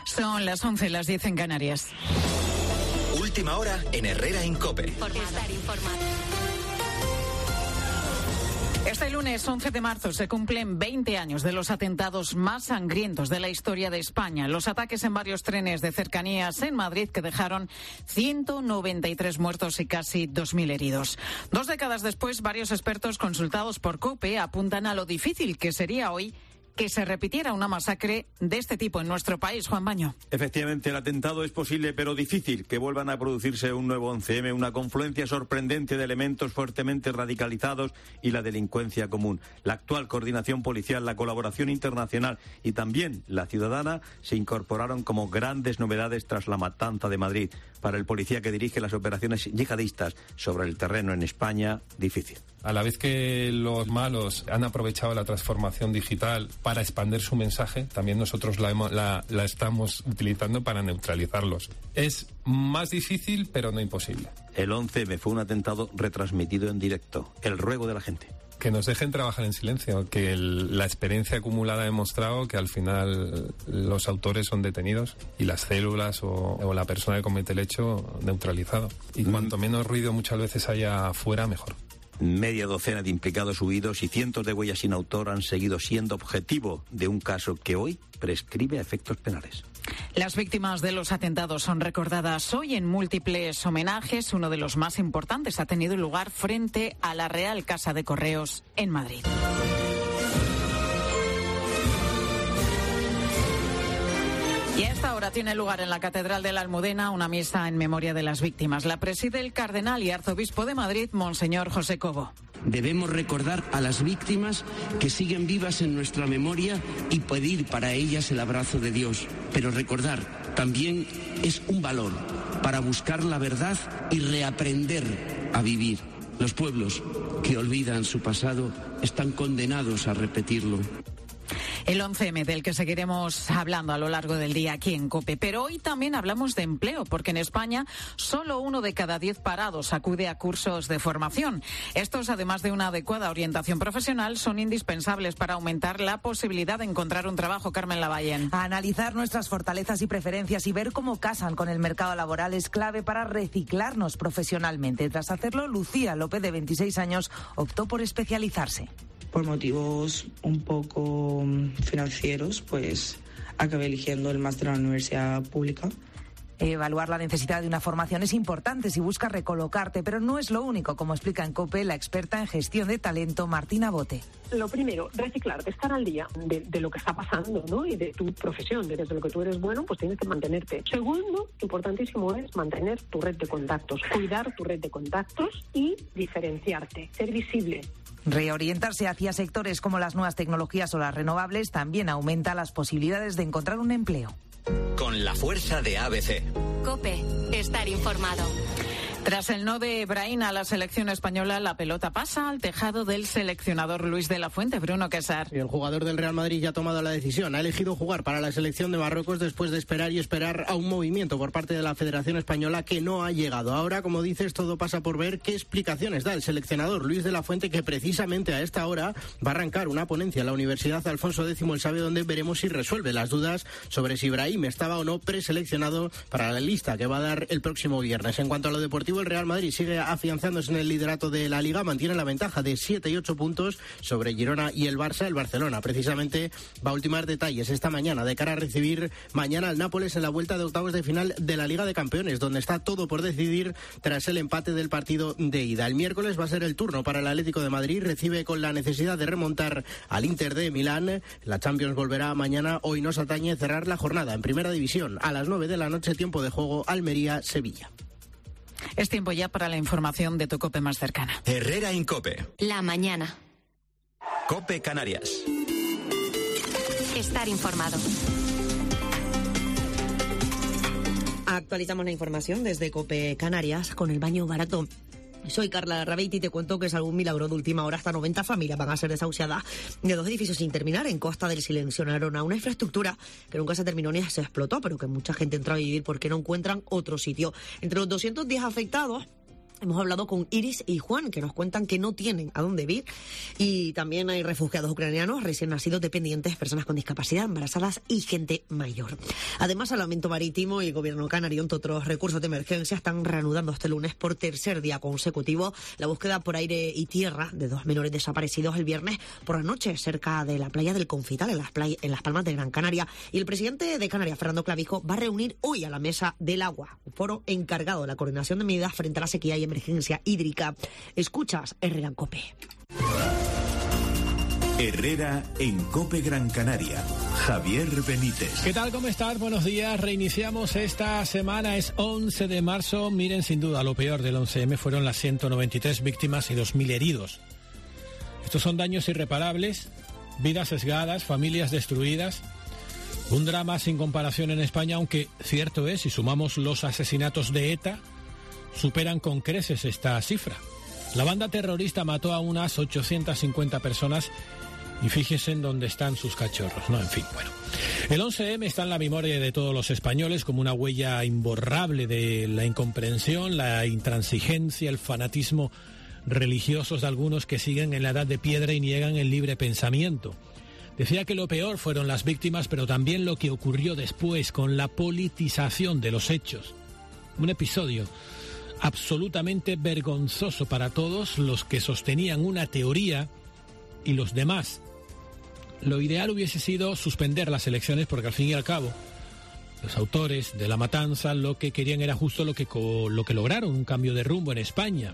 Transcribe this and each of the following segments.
Son las 11, las 10 en Canarias. Última hora en Herrera en COPE. Por estar informado. Este lunes 11 de marzo se cumplen 20 años de los atentados más sangrientos de la historia de España. Los ataques en varios trenes de cercanías en Madrid que dejaron 193 muertos y casi 2.000 heridos. 2 décadas después, varios expertos consultados por COPE apuntan a lo difícil que sería hoy que se repitiera una masacre de este tipo en nuestro país. Juan Baño. Efectivamente, el atentado es posible, pero difícil que vuelvan a producirse un nuevo 11M, una confluencia sorprendente de elementos fuertemente radicalizados y la delincuencia común. La actual coordinación policial, la colaboración internacional y también la ciudadana se incorporaron como grandes novedades tras la matanza de Madrid. Para el policía que dirige las operaciones yihadistas sobre el terreno en España, difícil. A la vez que los malos han aprovechado la transformación digital para expandir su mensaje, también nosotros la estamos utilizando para neutralizarlos. Es más difícil, pero no imposible. El 11M fue un atentado retransmitido en directo. El ruego de la gente. Que nos dejen trabajar en silencio, que la experiencia acumulada ha demostrado que al final los autores son detenidos y las células o la persona que comete el hecho neutralizado. Y cuanto menos ruido muchas veces haya afuera, mejor. Media docena de implicados huidos y cientos de huellas sin autor han seguido siendo objetivo de un caso que hoy prescribe a efectos penales. Las víctimas de los atentados son recordadas hoy en múltiples homenajes. Uno de los más importantes ha tenido lugar frente a la Real Casa de Correos en Madrid. Y a esta hora tiene lugar en la Catedral de la Almudena una misa en memoria de las víctimas. La preside el cardenal y arzobispo de Madrid, Monseñor José Cobo. Debemos recordar a las víctimas que siguen vivas en nuestra memoria y pedir para ellas el abrazo de Dios. Pero recordar también es un valor para buscar la verdad y reaprender a vivir. Los pueblos que olvidan su pasado están condenados a repetirlo. El 11M del que seguiremos hablando a lo largo del día aquí en COPE. Pero hoy también hablamos de empleo, porque en España solo 1 de cada 10 parados acude a cursos de formación. Estos, además de una adecuada orientación profesional, son indispensables para aumentar la posibilidad de encontrar un trabajo. Carmen Lavallén. A analizar nuestras fortalezas y preferencias y ver cómo casan con el mercado laboral es clave para reciclarnos profesionalmente. Tras hacerlo, Lucía López, de 26 años, optó por especializarse. Por motivos un poco financieros, pues acabé eligiendo el máster en la universidad pública. Evaluar la necesidad de una formación es importante si buscas recolocarte, pero no es lo único, como explica en COPE la experta en gestión de talento Martina Bote. Lo primero, reciclarte, estar al día de lo que está pasando, ¿no? Y de tu profesión, desde lo que tú eres bueno, pues tienes que mantenerte. Segundo, importantísimo es mantener tu red de contactos, cuidar tu red de contactos y diferenciarte, ser visible. Reorientarse hacia sectores como las nuevas tecnologías o las renovables también aumenta las posibilidades de encontrar un empleo. Con la fuerza de ABC. COPE, estar informado. Tras el no de Brahim a la selección española, la pelota pasa al tejado del seleccionador Luis de la Fuente. Bruno Quesar. El jugador del Real Madrid ya ha tomado la decisión. Ha elegido jugar para la selección de Marruecos después de esperar a un movimiento por parte de la Federación Española que no ha llegado. Ahora, como dices, todo pasa por ver qué explicaciones da el seleccionador Luis de la Fuente, que precisamente a esta hora va a arrancar una ponencia en la Universidad Alfonso X el Sabio, donde veremos si resuelve las dudas sobre si Brahim estaba o no preseleccionado para la lista que va a dar el próximo viernes. En cuanto a lo deportivo, el Real Madrid sigue afianzándose en el liderato de la Liga, mantiene la ventaja de 7 y 8 puntos sobre Girona y el Barça. El Barcelona precisamente va a ultimar detalles esta mañana de cara a recibir mañana al Nápoles en la vuelta de octavos de final de la Liga de Campeones, donde está todo por decidir tras el empate del partido de ida. El miércoles va a ser el turno para el Atlético de Madrid, recibe con la necesidad de remontar al Inter de Milán. La Champions volverá mañana. Hoy nos atañe cerrar la jornada en Primera División a las 9 de la noche, tiempo de juego Almería-Sevilla. Es tiempo ya para la información de tu COPE más cercana. Herrera en COPE. La mañana. COPE Canarias. Estar informado. Actualizamos la información desde COPE Canarias con el baño barato. Soy Carla Rabeiti y te cuento que es algún milagro de última hora. Hasta 90 familias van a ser desahuciadas de 2 edificios sin terminar en Costa del Silencio, en Arona. Una infraestructura que nunca se terminó ni se explotó, pero que mucha gente entró a vivir porque no encuentran otro sitio. Entre los 210 afectados Hemos hablado con Iris y Juan, que nos cuentan que no tienen a dónde vivir, y también hay refugiados ucranianos, recién nacidos, dependientes, personas con discapacidad, embarazadas y gente mayor. Además, Salvamento Marítimo y el Gobierno canario, entre otros recursos de emergencia, están reanudando este lunes por tercer día consecutivo la búsqueda por aire y tierra de 2 menores desaparecidos el viernes por la noche cerca de la playa del Confital, en Las Palmas de Gran Canaria. Y el presidente de Canarias, Fernando Clavijo, va a reunir hoy a la Mesa del Agua, un foro encargado de la coordinación de medidas frente a la sequía y emergencia hídrica. Escuchas Herrera en COPE. Herrera en COPE Gran Canaria. Javier Benítez. ¿Qué tal? ¿Cómo estás? Buenos días. Reiniciamos esta semana. Es 11 de marzo. Miren, sin duda, lo peor del 11M fueron las 193 víctimas y 2.000 heridos. Estos son daños irreparables, vidas sesgadas, familias destruidas. Un drama sin comparación en España, aunque cierto es, si sumamos los asesinatos de ETA, superan con creces esta cifra. La banda terrorista mató a unas 850 personas y fíjense en dónde están sus cachorros, ¿no? En fin, bueno. El 11M está en la memoria de todos los españoles como una huella imborrable de la incomprensión, la intransigencia, el fanatismo religiosos de algunos que siguen en la edad de piedra y niegan el libre pensamiento. Decía que lo peor fueron las víctimas, pero también lo que ocurrió después con la politización de los hechos. Un episodio absolutamente vergonzoso para todos los que sostenían una teoría y los demás. Lo ideal hubiese sido suspender las elecciones porque al fin y al cabo los autores de la matanza lo que querían era justo lo que lograron, un cambio de rumbo en España.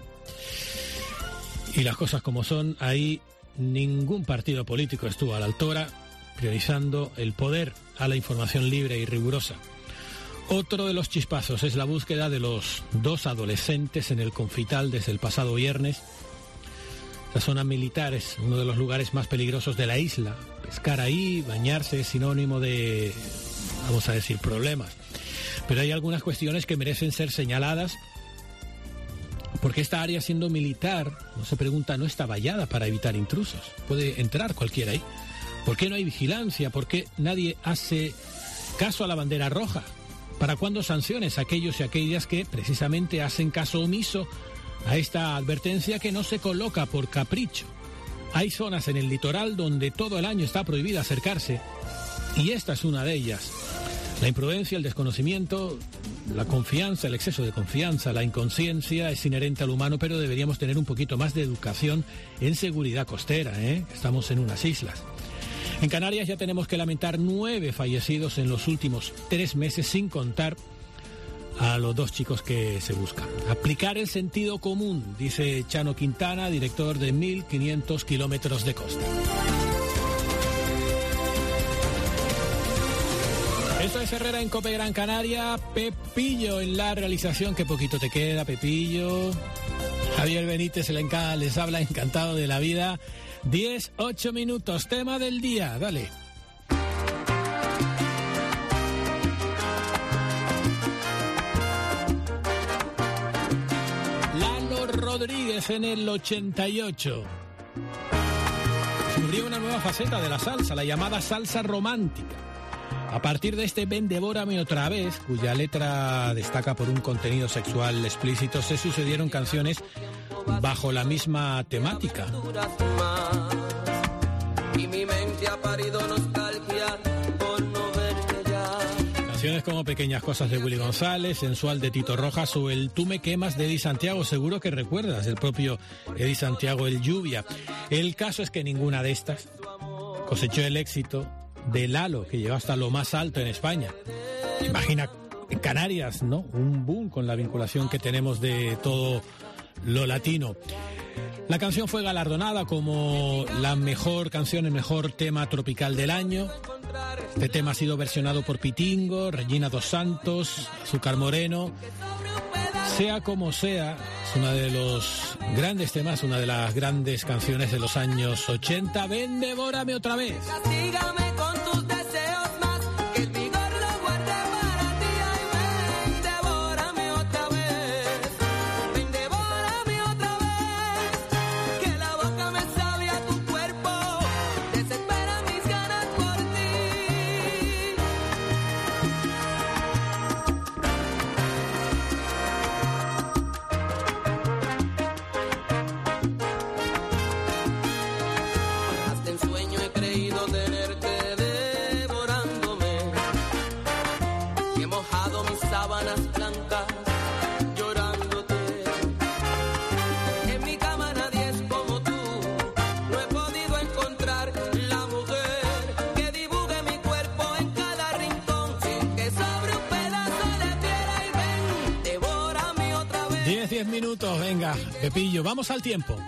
Y las cosas como son, ahí ningún partido político estuvo a la altura, priorizando el poder a la información libre y rigurosa. Otro de los chispazos es la búsqueda de los 2 adolescentes en el Confital desde el pasado viernes. La zona militar es uno de los lugares más peligrosos de la isla. Pescar ahí, bañarse es sinónimo de, vamos a decir, problemas. Pero hay algunas cuestiones que merecen ser señaladas, porque esta área, siendo militar, uno se pregunta, ¿no está vallada para evitar intrusos? Puede entrar cualquiera ahí. ¿Por qué no hay vigilancia? ¿Por qué nadie hace caso a la bandera roja? ¿Para cuándo sanciones a aquellos y aquellas que precisamente hacen caso omiso a esta advertencia que no se coloca por capricho? Hay zonas en el litoral donde todo el año está prohibido acercarse, y esta es una de ellas. La imprudencia, el desconocimiento, la confianza, el exceso de confianza, la inconsciencia es inherente al humano, pero deberíamos tener un poquito más de educación en seguridad costera, Estamos en unas islas. En Canarias ya tenemos que lamentar 9 fallecidos en los últimos 3 meses, sin contar a los 2 chicos que se buscan. Aplicar el sentido común, dice Chano Quintana, director de 1.500 kilómetros de costa. Esto es Herrera en COPE Gran Canaria. Pepillo en la realización. Qué poquito te queda, Pepillo. Javier Benítez les habla, encantado de la vida. 10:08 minutos, tema del día, dale. Lalo Rodríguez en el 88. Descubrió una nueva faceta de la salsa, la llamada salsa romántica. A partir de este Ven, devórame otra vez, cuya letra destaca por un contenido sexual explícito, se sucedieron canciones bajo la misma temática. Y mi mente ha parido nostalgia por no verte ya. Canciones como Pequeñas cosas de Willy González, Sensual de Tito Rojas o el Tú me quemas de Eddie Santiago, seguro que recuerdas, el propio Eddie Santiago, el Lluvia. El caso es que ninguna de estas cosechó el éxito de Lalo, que llegó hasta lo más alto en España. Imagina en Canarias, ¿no? Un boom con la vinculación que tenemos de todo lo latino. La canción fue galardonada como la mejor canción, el mejor tema tropical del año. Este tema ha sido versionado por Pitingo, Regina dos Santos, Azúcar Moreno. Sea como sea, es uno de los grandes temas, una de las grandes canciones de los años 80. Ven, devórame otra vez. Castígame con tus deseos más, que el vigor lo guarde para ti. Ay, ven, devórame otra vez. Ven, devórame otra vez. Que la boca me sabe a tu cuerpo, desespera mis ganas por ti. 10 minutos, venga, Pepillo, vamos al tiempo.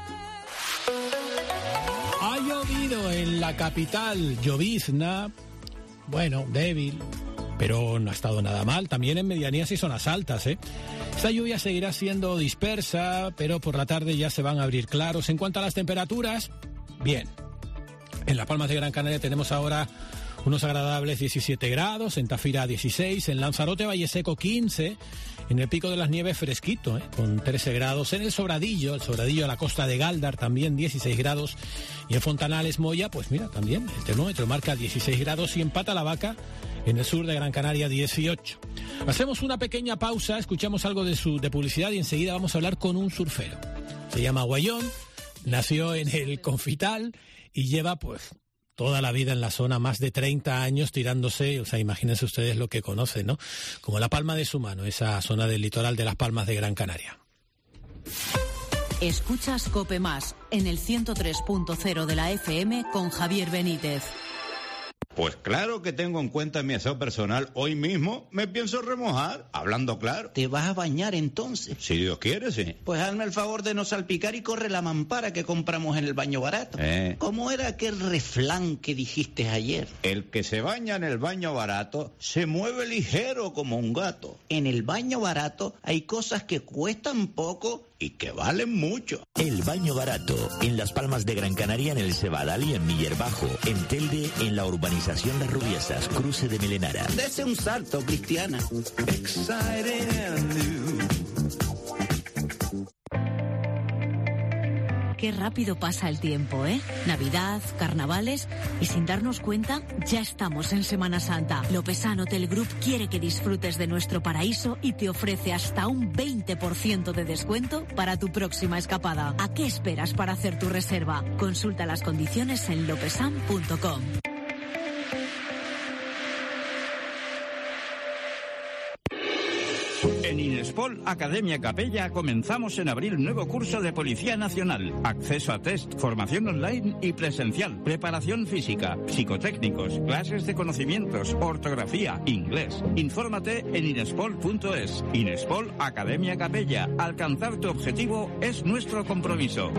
Ha llovido en la capital, llovizna, bueno, débil, pero no ha estado nada mal, también en medianías y zonas altas, ¿eh? Esta lluvia seguirá siendo dispersa, pero por la tarde ya se van a abrir claros. En cuanto a las temperaturas, bien. En Las Palmas de Gran Canaria tenemos ahora unos agradables 17 grados, en Tafira 16, en Lanzarote, Valle Seco 15, en el Pico de las Nieves fresquito, con 13 grados, en el Sobradillo a la costa de Gáldar también 16 grados, y en Fontanales, Moya, pues mira, también el termómetro marca 16 grados, y en Pata la Vaca, en el sur de Gran Canaria, 18. Hacemos una pequeña pausa, escuchamos algo de publicidad y enseguida vamos a hablar con un surfero. Se llama Guayón, nació en el Confital y lleva pues toda la vida en la zona, más de 30 años tirándose, o sea, imagínense ustedes lo que conocen, ¿no? Como la palma de su mano, esa zona del litoral de Las Palmas de Gran Canaria. Escuchas COPE Más en el 103.0 de la FM con Javier Benítez. Pues claro que tengo en cuenta mi aseo personal. Hoy mismo me pienso remojar, hablando claro. ¿Te vas a bañar entonces? Si Dios quiere, sí. Pues hazme el favor de no salpicar y corre la mampara que compramos en el baño barato. ¿Cómo era aquel refrán que dijiste ayer? El que se baña en el baño barato se mueve ligero como un gato. En el baño barato hay cosas que cuestan poco y que valen mucho. El baño barato, en Las Palmas de Gran Canaria, en el Cebadal y en Miller Bajo, en Telde, en la urbanización Las Rubiesas, cruce de Melenara. Dese un salto, Cristiana. Qué rápido pasa el tiempo, ¿eh? Navidad, carnavales y sin darnos cuenta ya estamos en Semana Santa. Lopesan Hotel Group quiere que disfrutes de nuestro paraíso y te ofrece hasta un 20% de descuento para tu próxima escapada. ¿A qué esperas para hacer tu reserva? Consulta las condiciones en lopesan.com. En Inespol Academia Capella comenzamos en abril nuevo curso de Policía Nacional. Acceso a test, formación online y presencial, preparación física, psicotécnicos, clases de conocimientos, ortografía, inglés. Infórmate en inespol.es. Inespol Academia Capella. Alcanzar tu objetivo es nuestro compromiso.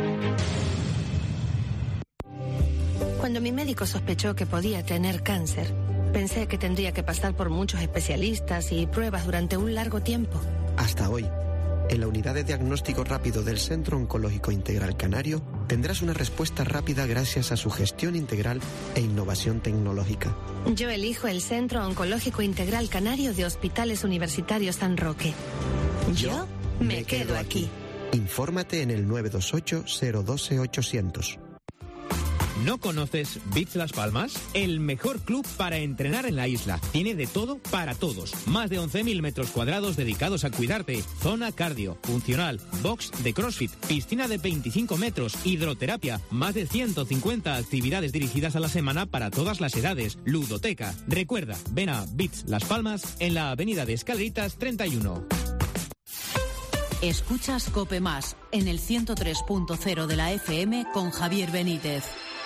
Cuando mi médico sospechó que podía tener cáncer, pensé que tendría que pasar por muchos especialistas y pruebas durante un largo tiempo. Hasta hoy, en la unidad de diagnóstico rápido del Centro Oncológico Integral Canario, tendrás una respuesta rápida gracias a su gestión integral e innovación tecnológica. Yo elijo el Centro Oncológico Integral Canario de Hospitales Universitarios San Roque. Yo me quedo aquí. Infórmate en el 928 012 800. ¿No conoces Beach Las Palmas? El mejor club para entrenar en la isla. Tiene de todo para todos. Más de 11.000 metros cuadrados dedicados a cuidarte. Zona cardio, funcional, box de CrossFit, piscina de 25 metros, hidroterapia. Más de 150 actividades dirigidas a la semana para todas las edades. Ludoteca. Recuerda, ven a Beach Las Palmas en la avenida de Escaleritas 31. Escuchas COPE Más en el 103.0 de la FM con Javier Benítez.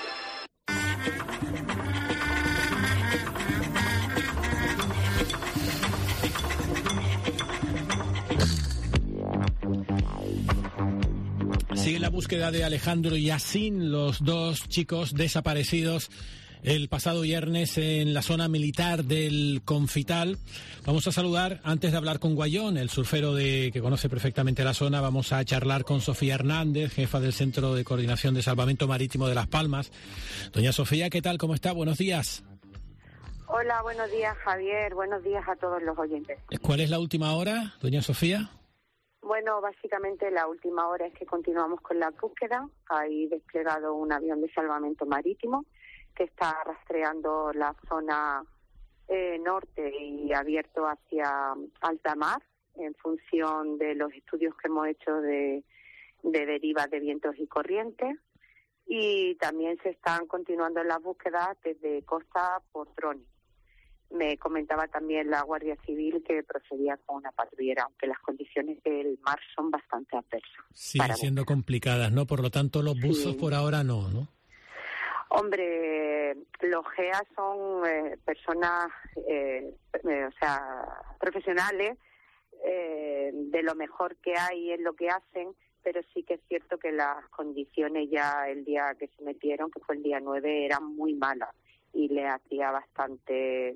Sigue la búsqueda de Alejandro y Yasin, los dos chicos desaparecidos el pasado viernes en la zona militar del Confital. Vamos a saludar, antes de hablar con Guayón, el surfero que conoce perfectamente la zona, vamos a charlar con Sofía Hernández, jefa del Centro de Coordinación de Salvamento Marítimo de Las Palmas. Doña Sofía, ¿qué tal? ¿Cómo está? Buenos días. Hola, buenos días, Javier. Buenos días a todos los oyentes. ¿Cuál es la última hora, doña Sofía? Bueno, básicamente la última hora es que continuamos con la búsqueda. Hay desplegado un avión de salvamento marítimo que está rastreando la zona norte y abierto hacia alta mar en función de los estudios que hemos hecho de derivas de vientos y corrientes. Y también se están continuando las búsquedas desde costa por drones. Me comentaba también la Guardia Civil que procedía con una patrullera, aunque las condiciones del mar son bastante adversas. Siguen siendo complicadas, ¿no? Por lo tanto, los buzos por ahora no. Hombre, los GEA son personas, profesionales de lo mejor que hay en lo que hacen, pero sí que es cierto que las condiciones ya el día que se metieron, que fue el día 9, eran muy malas y le hacía bastante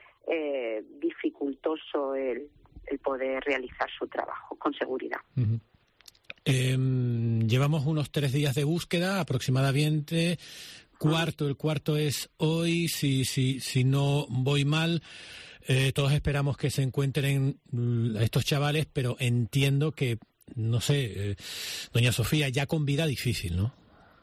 dificultoso el poder realizar su trabajo con seguridad. Uh-huh. Llevamos unos 3 días de búsqueda aproximadamente. El cuarto es hoy, si no voy mal. Todos esperamos que se encuentren estos chavales, pero entiendo que, no sé, doña Sofía, ya con vida difícil, ¿no?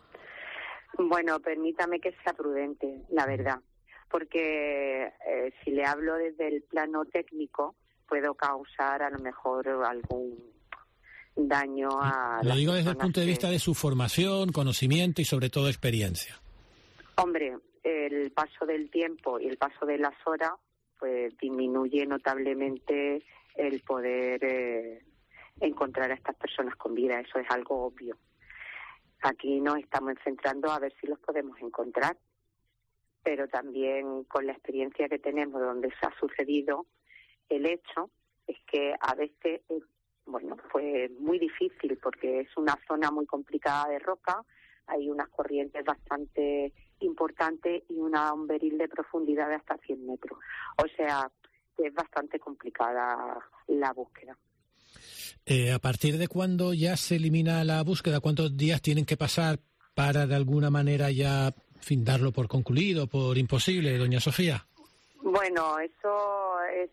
Bueno, permítame que sea prudente, la verdad, porque si le hablo desde el plano técnico, puedo causar a lo mejor algún daño a... Lo digo desde el punto de vista de su formación, conocimiento y sobre todo experiencia. Hombre, el paso del tiempo y el paso de las horas pues disminuye notablemente el poder encontrar a estas personas con vida. Eso es algo obvio. Aquí nos estamos centrando a ver si los podemos encontrar, pero también con la experiencia que tenemos donde se ha sucedido el hecho es que a veces pues muy difícil porque es una zona muy complicada de roca, hay unas corrientes bastante importantes y un beril de profundidad de hasta 100 metros. O sea, es bastante complicada la búsqueda. ¿A partir de cuándo ya se elimina la búsqueda? ¿Cuántos días tienen que pasar para de alguna manera ya darlo por concluido, por imposible, doña Sofía? Bueno, eso es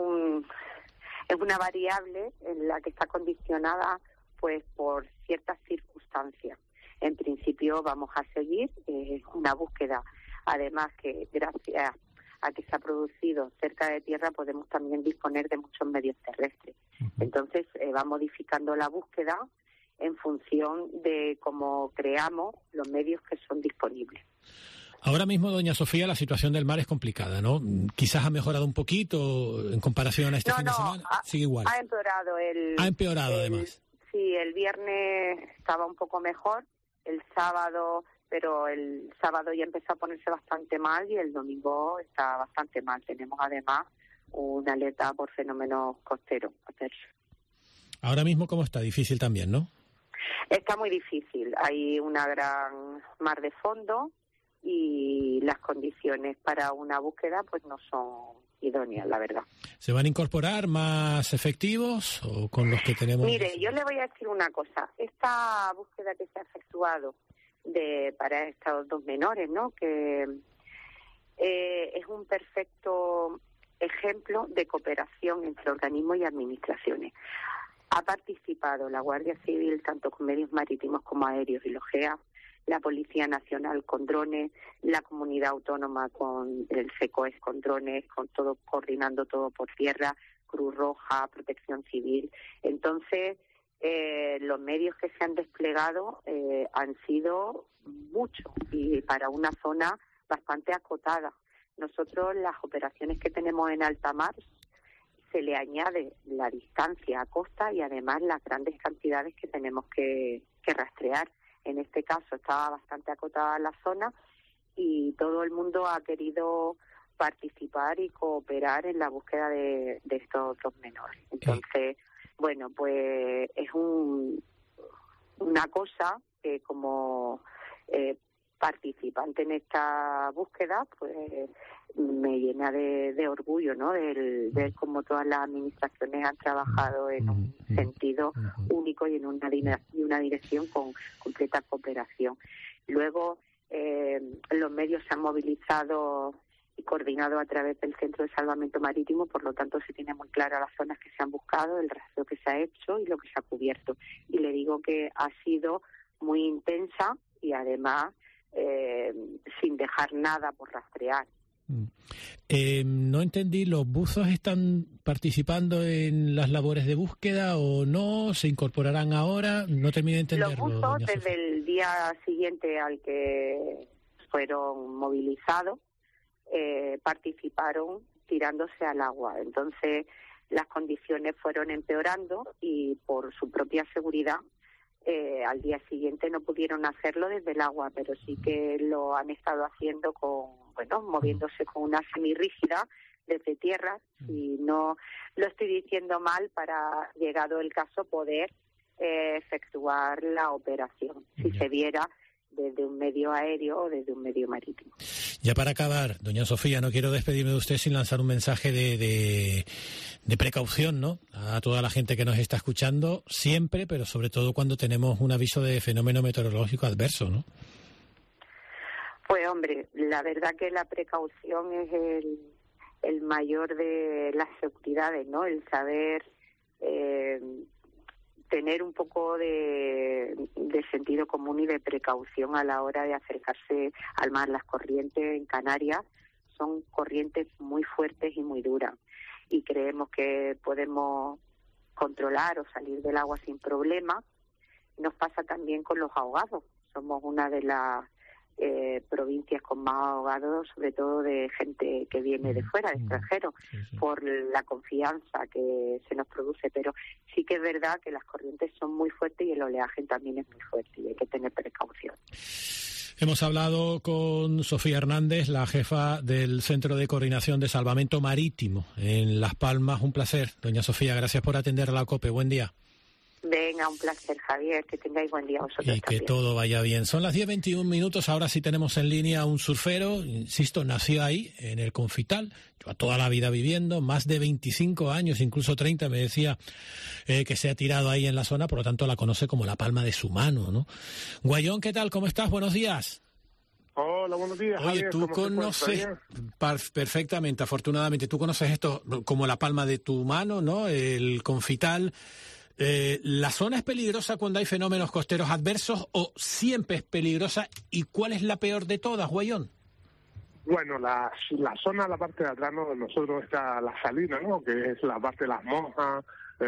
una variable en la que está condicionada pues por ciertas circunstancias. En principio vamos a seguir una búsqueda, además que gracias a que se ha producido cerca de tierra podemos también disponer de muchos medios terrestres. Entonces va modificando la búsqueda en función de cómo creamos los medios que son disponibles. Ahora mismo, doña Sofía, la situación del mar es complicada, ¿no? Quizás ha mejorado un poquito en comparación a este fin de semana. Sigue igual. Ha empeorado. Ha empeorado, además. Sí, el viernes estaba un poco mejor, el sábado, pero el sábado ya empezó a ponerse bastante mal y el domingo está bastante mal. Tenemos además una alerta por fenómenos costeros. Ahora mismo, ¿cómo está? Difícil también, ¿no? Está muy difícil. Hay una gran mar de fondo y las condiciones para una búsqueda pues no son idóneas, la verdad. ¿Se van a incorporar más efectivos o con los que tenemos? Mire, yo le voy a decir una cosa. Esta búsqueda que se ha efectuado para estos 2 menores, ¿no? Que es un perfecto ejemplo de cooperación entre organismos y administraciones. Ha participado la Guardia Civil tanto con medios marítimos como aéreos y los GEA, la Policía Nacional con drones, la Comunidad Autónoma con el SECOES con drones, con todo, coordinando todo por tierra, Cruz Roja, Protección Civil. Entonces, los medios que se han desplegado han sido muchos y para una zona bastante acotada. Nosotros, las operaciones que tenemos en alta mar, se le añade la distancia a costa y además las grandes cantidades que tenemos que rastrear. En este caso estaba bastante acotada la zona y todo el mundo ha querido participar y cooperar en la búsqueda de estos 2 menores. Entonces, bueno, pues es una cosa que como participante en esta búsqueda, pues me llena de orgullo, ¿no? De ver cómo todas las administraciones han trabajado en un sentido único y en una dirección con completa cooperación. Luego, los medios se han movilizado y coordinado a través del Centro de Salvamento Marítimo, por lo tanto se tiene muy claras las zonas que se han buscado, el rastreo que se ha hecho y lo que se ha cubierto. Y le digo que ha sido muy intensa y además sin dejar nada por rastrear. No entendí, ¿los buzos están participando en las labores de búsqueda o no? ¿Se incorporarán ahora? No terminé de entenderlo. Los buzos, desde el día siguiente al que fueron movilizados, participaron tirándose al agua. Entonces, las condiciones fueron empeorando y por su propia seguridad, al día siguiente no pudieron hacerlo desde el agua, pero sí que lo han estado haciendo moviéndose con una semirrígida, desde tierra, si no lo estoy diciendo mal, para, llegado el caso, poder efectuar la operación, si se viera desde un medio aéreo o desde un medio marítimo. Ya para acabar, doña Sofía, no quiero despedirme de usted sin lanzar un mensaje de precaución, ¿no?, a toda la gente que nos está escuchando siempre, pero sobre todo cuando tenemos un aviso de fenómeno meteorológico adverso, ¿no? Pues hombre, la verdad que la precaución es el mayor de las seguridades, ¿no? El saber tener un poco de sentido común y de precaución a la hora de acercarse al mar. Las corrientes en Canarias son corrientes muy fuertes y muy duras, y creemos que podemos controlar o salir del agua sin problema. Nos pasa también con los ahogados. Somos una de las provincias con más ahogados, sobre todo de gente que viene de fuera, de extranjeros, por la confianza que se nos produce. Pero sí que es verdad que las corrientes son muy fuertes y el oleaje también es muy fuerte y hay que tener precaución. Hemos hablado con Sofía Hernández, la jefa del Centro de Coordinación de Salvamento Marítimo en Las Palmas. Un placer, doña Sofía, gracias por atender a la COPE. Buen día. Venga, un placer, Javier, que tengáis buen día vosotros y que también. todo vaya bien. Son las 10:21, ahora sí tenemos en línea a un surfero, insisto, nació ahí, en el Confital, lleva toda la vida viviendo, más de 25 años, incluso 30, me decía que se ha tirado ahí en la zona, por lo tanto la conoce como la palma de su mano, ¿no? Guayón, ¿qué tal? ¿Cómo estás? Buenos días. Hola, buenos días. Oye, Javier, tú conoces perfectamente, afortunadamente, tú conoces esto como la palma de tu mano, ¿no? El Confital. ¿La zona es peligrosa cuando hay fenómenos costeros adversos o siempre es peligrosa? ¿Y cuál es la peor de todas, Guayón? Bueno, la zona, la parte de atrás, ¿no? Nosotros está la salina, ¿no?, que es la parte de las monjas,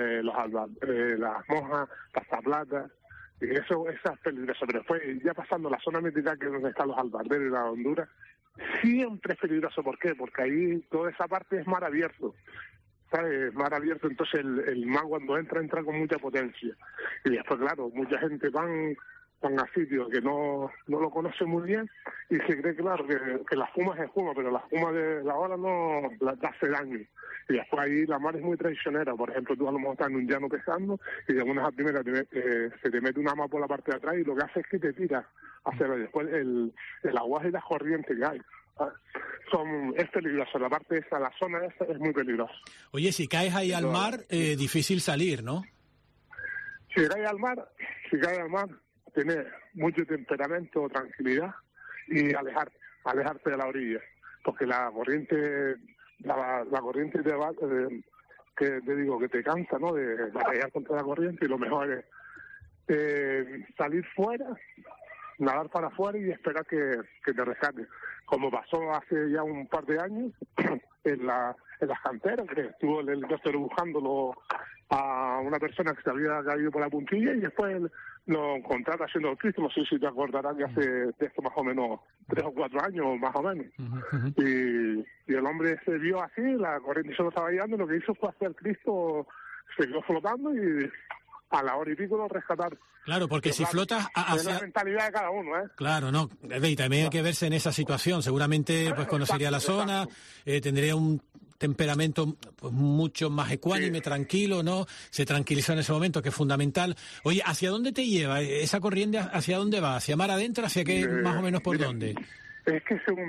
las monjas, Pastaplata, y esa es peligrosa. Pero después, ya pasando la zona mítica, que es donde están los albarderos y la Honduras, siempre es peligroso. ¿Por qué? Porque ahí toda esa parte es mar abierto. ¿Sabes? Mar abierto, entonces el mar cuando entra con mucha potencia. Y después, claro, mucha gente van a sitios que no lo conoce muy bien y se cree, claro, que la espuma es espuma, pero la espuma de la ola no la hace daño. Y después ahí la mar es muy traicionera. Por ejemplo, tú a lo mejor estás en un llano pescando y de unas a primeras se te mete una mar por la parte de atrás y lo que hace es que te tira hacia después el aguaje y las corrientes que hay. Es peligroso, la parte esa, la zona esa es muy peligrosa. Oye, si caes ahí al mar, difícil salir, ¿no? Si caes al mar, tener mucho temperamento, tranquilidad y alejarte de la orilla, porque la corriente te va, que te digo, que te cansa, ¿no?, de batallar contra la corriente, y lo mejor es salir fuera, nadar para afuera y esperar que te rescate, como pasó hace ya un par de años en las canteras, que estuvo el helicóptero buscándolo a una persona que se había caído por la puntilla y después lo encontraron haciendo el Cristo. No sé si te acordarás que hace de esto más o menos 3 o 4 años, más o menos. Y el hombre se vio así, la corriente se lo estaba llevando, lo que hizo fue hacer Cristo, se quedó flotando y a la hora y pico lo rescataron. Claro, porque pero si flotas hacia... Es la mentalidad de cada uno, ¿eh? Claro, no, también hay que verse en esa situación. Seguramente pues conocería la zona, tendría un temperamento pues mucho más ecuánime, tranquilo, ¿no? Se tranquilizó en ese momento, que es fundamental. Oye, ¿hacia dónde te lleva esa corriente? ¿Hacia dónde va? ¿Hacia mar adentro? ¿Hacia qué, más o menos por dónde? Es que según,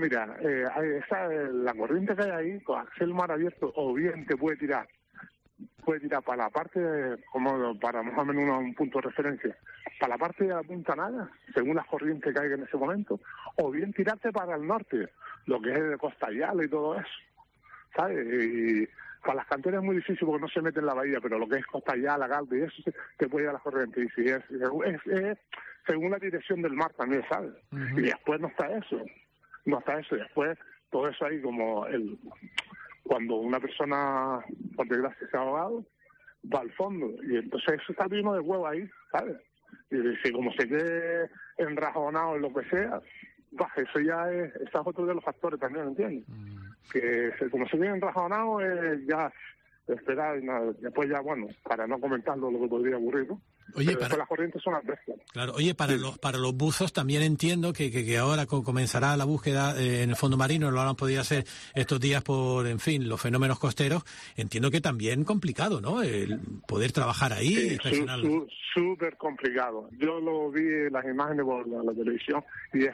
la corriente que hay ahí, al ser el mar abierto, o bien te puede tirar para la parte, como para más o menos un punto de referencia, para la parte de la Punta Nada, según las corrientes que hay en ese momento, o bien tirarte para el norte, lo que es de Costa Ayala y todo eso, ¿sabes? Y para las canteras es muy difícil porque no se mete en la bahía, pero lo que es Costa Ayala, Galve y eso, te puede ir a las corrientes. Y si es según la dirección del mar también, ¿sabes? Y después no está eso. Después todo eso ahí como cuando una persona, por desgracia, se ha ahogado, va al fondo. Y entonces eso está lleno de huevo ahí, ¿sabes? Y si como se quede enrajonado en lo que sea, eso ya es otro de los factores también, ¿entiendes? Que como se quede enrajonado, ya esperar y nada. Después ya, bueno, para no comentarlo lo que podría ocurrir, ¿no? Oye, pero las corrientes son las bestias. Claro, oye, para los buzos también entiendo que ahora comenzará la búsqueda en el fondo marino, lo han podido hacer estos días por, en fin, los fenómenos costeros. Entiendo que también complicado, ¿no? El poder trabajar ahí. Sí, súper complicado. Yo lo vi en las imágenes por la televisión y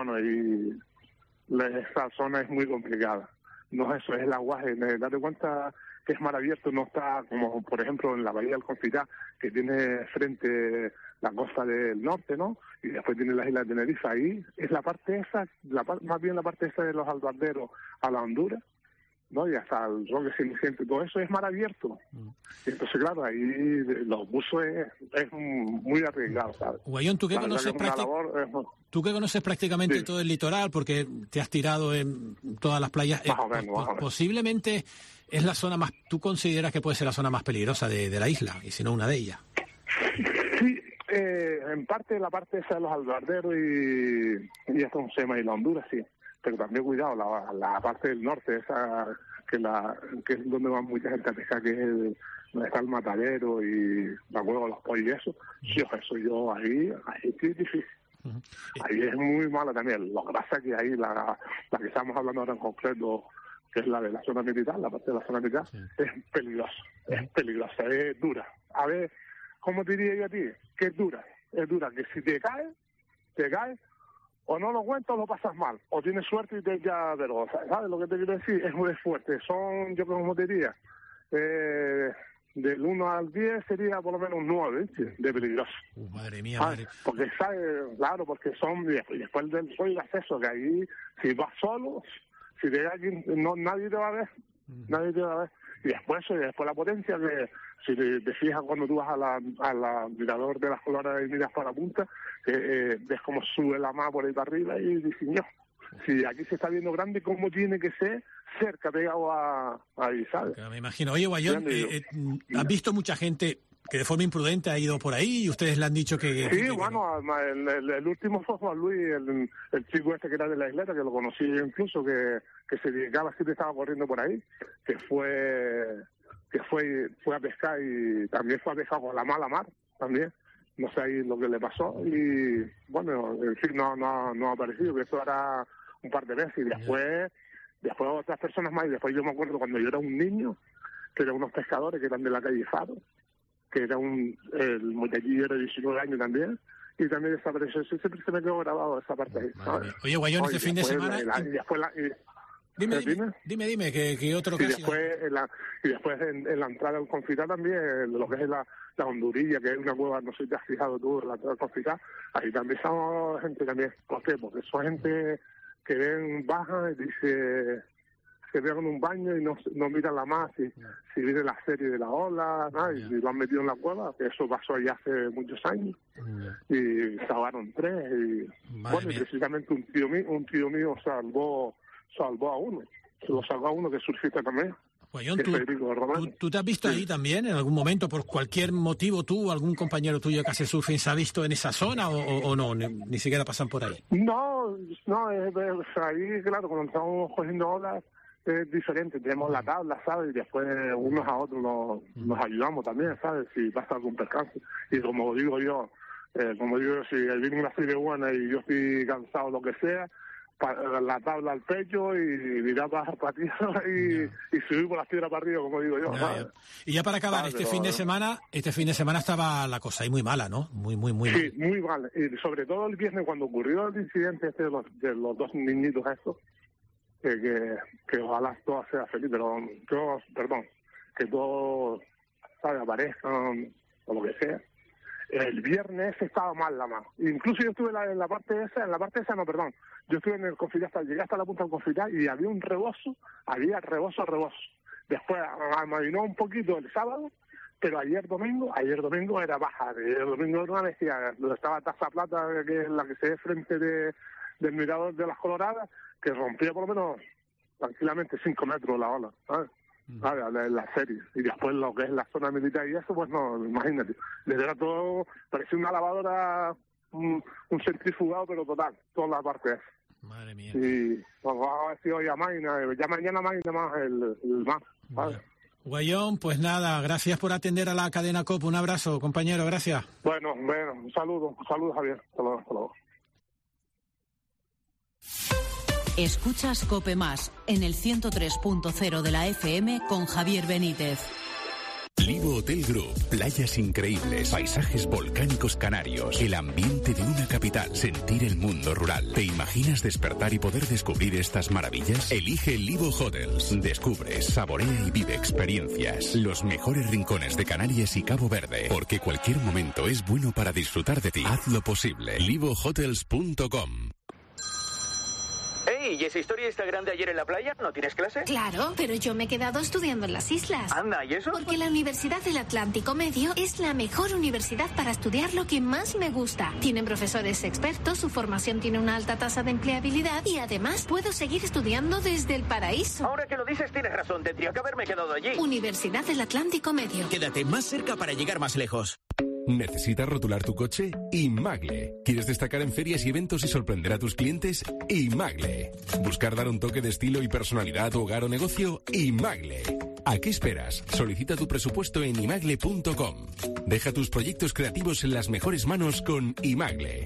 esta zona es muy complicada. No es eso, es el aguaje. Date cuenta que es mar abierto, no está como, por ejemplo, en la bahía del Confitá, que tiene frente la costa del norte, ¿no? Y después tiene las islas de Tenerife. Ahí es la parte esa, más bien la parte esa de los albarderos a la Honduras, ¿no? Y hasta el Roque Ceniciento, todo eso es mar abierto. Y entonces, claro, ahí los buzos es muy arriesgado, ¿sabes? Guayón, ¿tú que conoces prácticamente todo el litoral, porque te has tirado en todas las playas? Más o menos. Posiblemente es la zona más, ¿tú consideras que puede ser la zona más peligrosa de la isla, y si no una de ellas? Sí, en parte la parte esa de los albarderos y hasta un Sema y la Honduras, sí. Pero también cuidado, la parte del norte, esa que es donde va mucha gente a pescar, que es donde está el matadero y la cueva de los pollos y eso. Sí, eso yo ahí es difícil. Ahí es muy mala también. Lo que pasa es que ahí la que estamos hablando ahora en concreto, que es la de la zona militar, la parte de la zona militar, es peligrosa, es dura. A ver, ¿cómo te diría yo a ti? Que es dura, que si te caes, o no lo cuentas o lo pasas mal, o tienes suerte y te ya vergüenza, ¿sabes lo que te quiero decir? Es muy fuerte, yo como te diría, del 1 al 10 sería por lo menos un 9, ¿sí? De peligroso. Madre mía, Porque claro, porque son, y después del sol y el acceso, que ahí, si vas solo, si te caes, nadie te va a ver, y después la potencia, que si te fijas cuando tú vas a la mirador de las Coloradas y miras para la punta, ves cómo sube la mar por ahí para arriba y dices, no, si aquí se está viendo grande, ¿cómo tiene que ser cerca, pegado ahí, ¿sabes? Me imagino. Oye, Guayón, ¿has visto mucha gente que de forma imprudente ha ido por ahí y ustedes le han dicho que... Sí, bueno, el último fue Juan Luis, el chico este que era de la isleta, que lo conocí incluso, que se dedicaba, siempre estaba corriendo por ahí, que fue a pescar y también fue a pescar con la mala mar, también. No sé ahí lo que le pasó y, bueno, en fin, no ha aparecido, que eso era un par de veces y después otras personas más. Y después yo me acuerdo cuando yo era un niño, que eran unos pescadores que eran de la calle Faro, que era el muchachillo era de 19 años también, y también desapareció. Siempre se me quedó grabado esa parte ahí, ¿sabes? Oye, Guayón, este fin de semana... Dime, que otro caso. Y después en la entrada al Confitá también, lo que es la Hondurilla, que es una cueva, no sé si te has fijado tú, en la entrada al Confitá, ahí también estamos gente también. ¿Por qué? Porque son gente que ven baja y dice, se pegan un baño y no miran la mar, si viene la serie de la ola, ¿no? Y lo han metido en la cueva, que eso pasó allá hace muchos años, y salvaron 3, y precisamente un tío mío salvó a uno, lo salvó a uno que es surfista también. Guayón, ¿tú te has visto ahí también en algún momento, por cualquier motivo, algún compañero tuyo que hace surfing se ha visto en esa zona o no, ni siquiera pasan por ahí? No, ahí claro, cuando estamos cogiendo olas es diferente, tenemos la tabla, ¿sabes? Y después unos a otros nos ayudamos también, ¿sabes? Si pasa algún percance. Y como digo yo, si viene una serie buena y yo estoy cansado o lo que sea, la tabla al pecho y mirar para tierra y subir por las piedras para arriba, como digo yo. Y ya para acabar, este fin de semana estaba la cosa ahí muy mala, ¿no? Muy mal. Sí, muy mal. Y sobre todo el viernes, cuando ocurrió el incidente de los dos niñitos estos, que ojalá todo sea feliz, pero que todos, ¿sabes?, aparezcan o lo que sea. El viernes estaba mal la mano. Incluso yo estuve en la parte esa, yo estuve en el Confitá, llegué hasta la punta del Confitá y había un rebozo. Después amainó un poquito el sábado, pero ayer domingo era baja. Ayer domingo era una bestia, donde estaba Taza Plata, que es la que se ve frente del mirador de las Coloradas, que rompía por lo menos tranquilamente 5 metros la ola, ¿sabes? La serie. Y después lo que es la zona militar y eso, pues no, imagínate. Desde era todo, parecía una lavadora, un centrifugado, pero total, toda la parte esa. Madre mía. Y pues, va a ver si hoy ya mañana amaina más el mar, ¿sabes? Guayón, pues nada, gracias por atender a la cadena COPE. Un abrazo, compañero, gracias. Bueno, un saludo Javier. Hasta luego. Escuchas COPE Más en el 103.0 de la FM con Javier Benítez. Livo Hotel Group, playas increíbles, paisajes volcánicos canarios, el ambiente de una capital, sentir el mundo rural. ¿Te imaginas despertar y poder descubrir estas maravillas? Elige Livo Hotels. Descubre, saborea y vive experiencias. Los mejores rincones de Canarias y Cabo Verde, porque cualquier momento es bueno para disfrutar de ti. Haz lo posible. livohotels.com. Hey, ¿y esa historia Instagram de ayer en la playa? ¿No tienes clase? Claro, pero yo me he quedado estudiando en las islas. Anda, ¿y eso? Porque la Universidad del Atlántico Medio es la mejor universidad para estudiar lo que más me gusta. Tienen profesores expertos, su formación tiene una alta tasa de empleabilidad y además puedo seguir estudiando desde el paraíso. Ahora que lo dices tienes razón, tendría que haberme quedado allí. Universidad del Atlántico Medio. Quédate más cerca para llegar más lejos. ¿Necesitas rotular tu coche? Imagle. ¿Quieres destacar en ferias y eventos y sorprender a tus clientes? Imagle. ¿Buscar dar un toque de estilo y personalidad a tu hogar o negocio? Imagle. ¿A qué esperas? Solicita tu presupuesto en imagle.com. Deja tus proyectos creativos en las mejores manos con Imagle.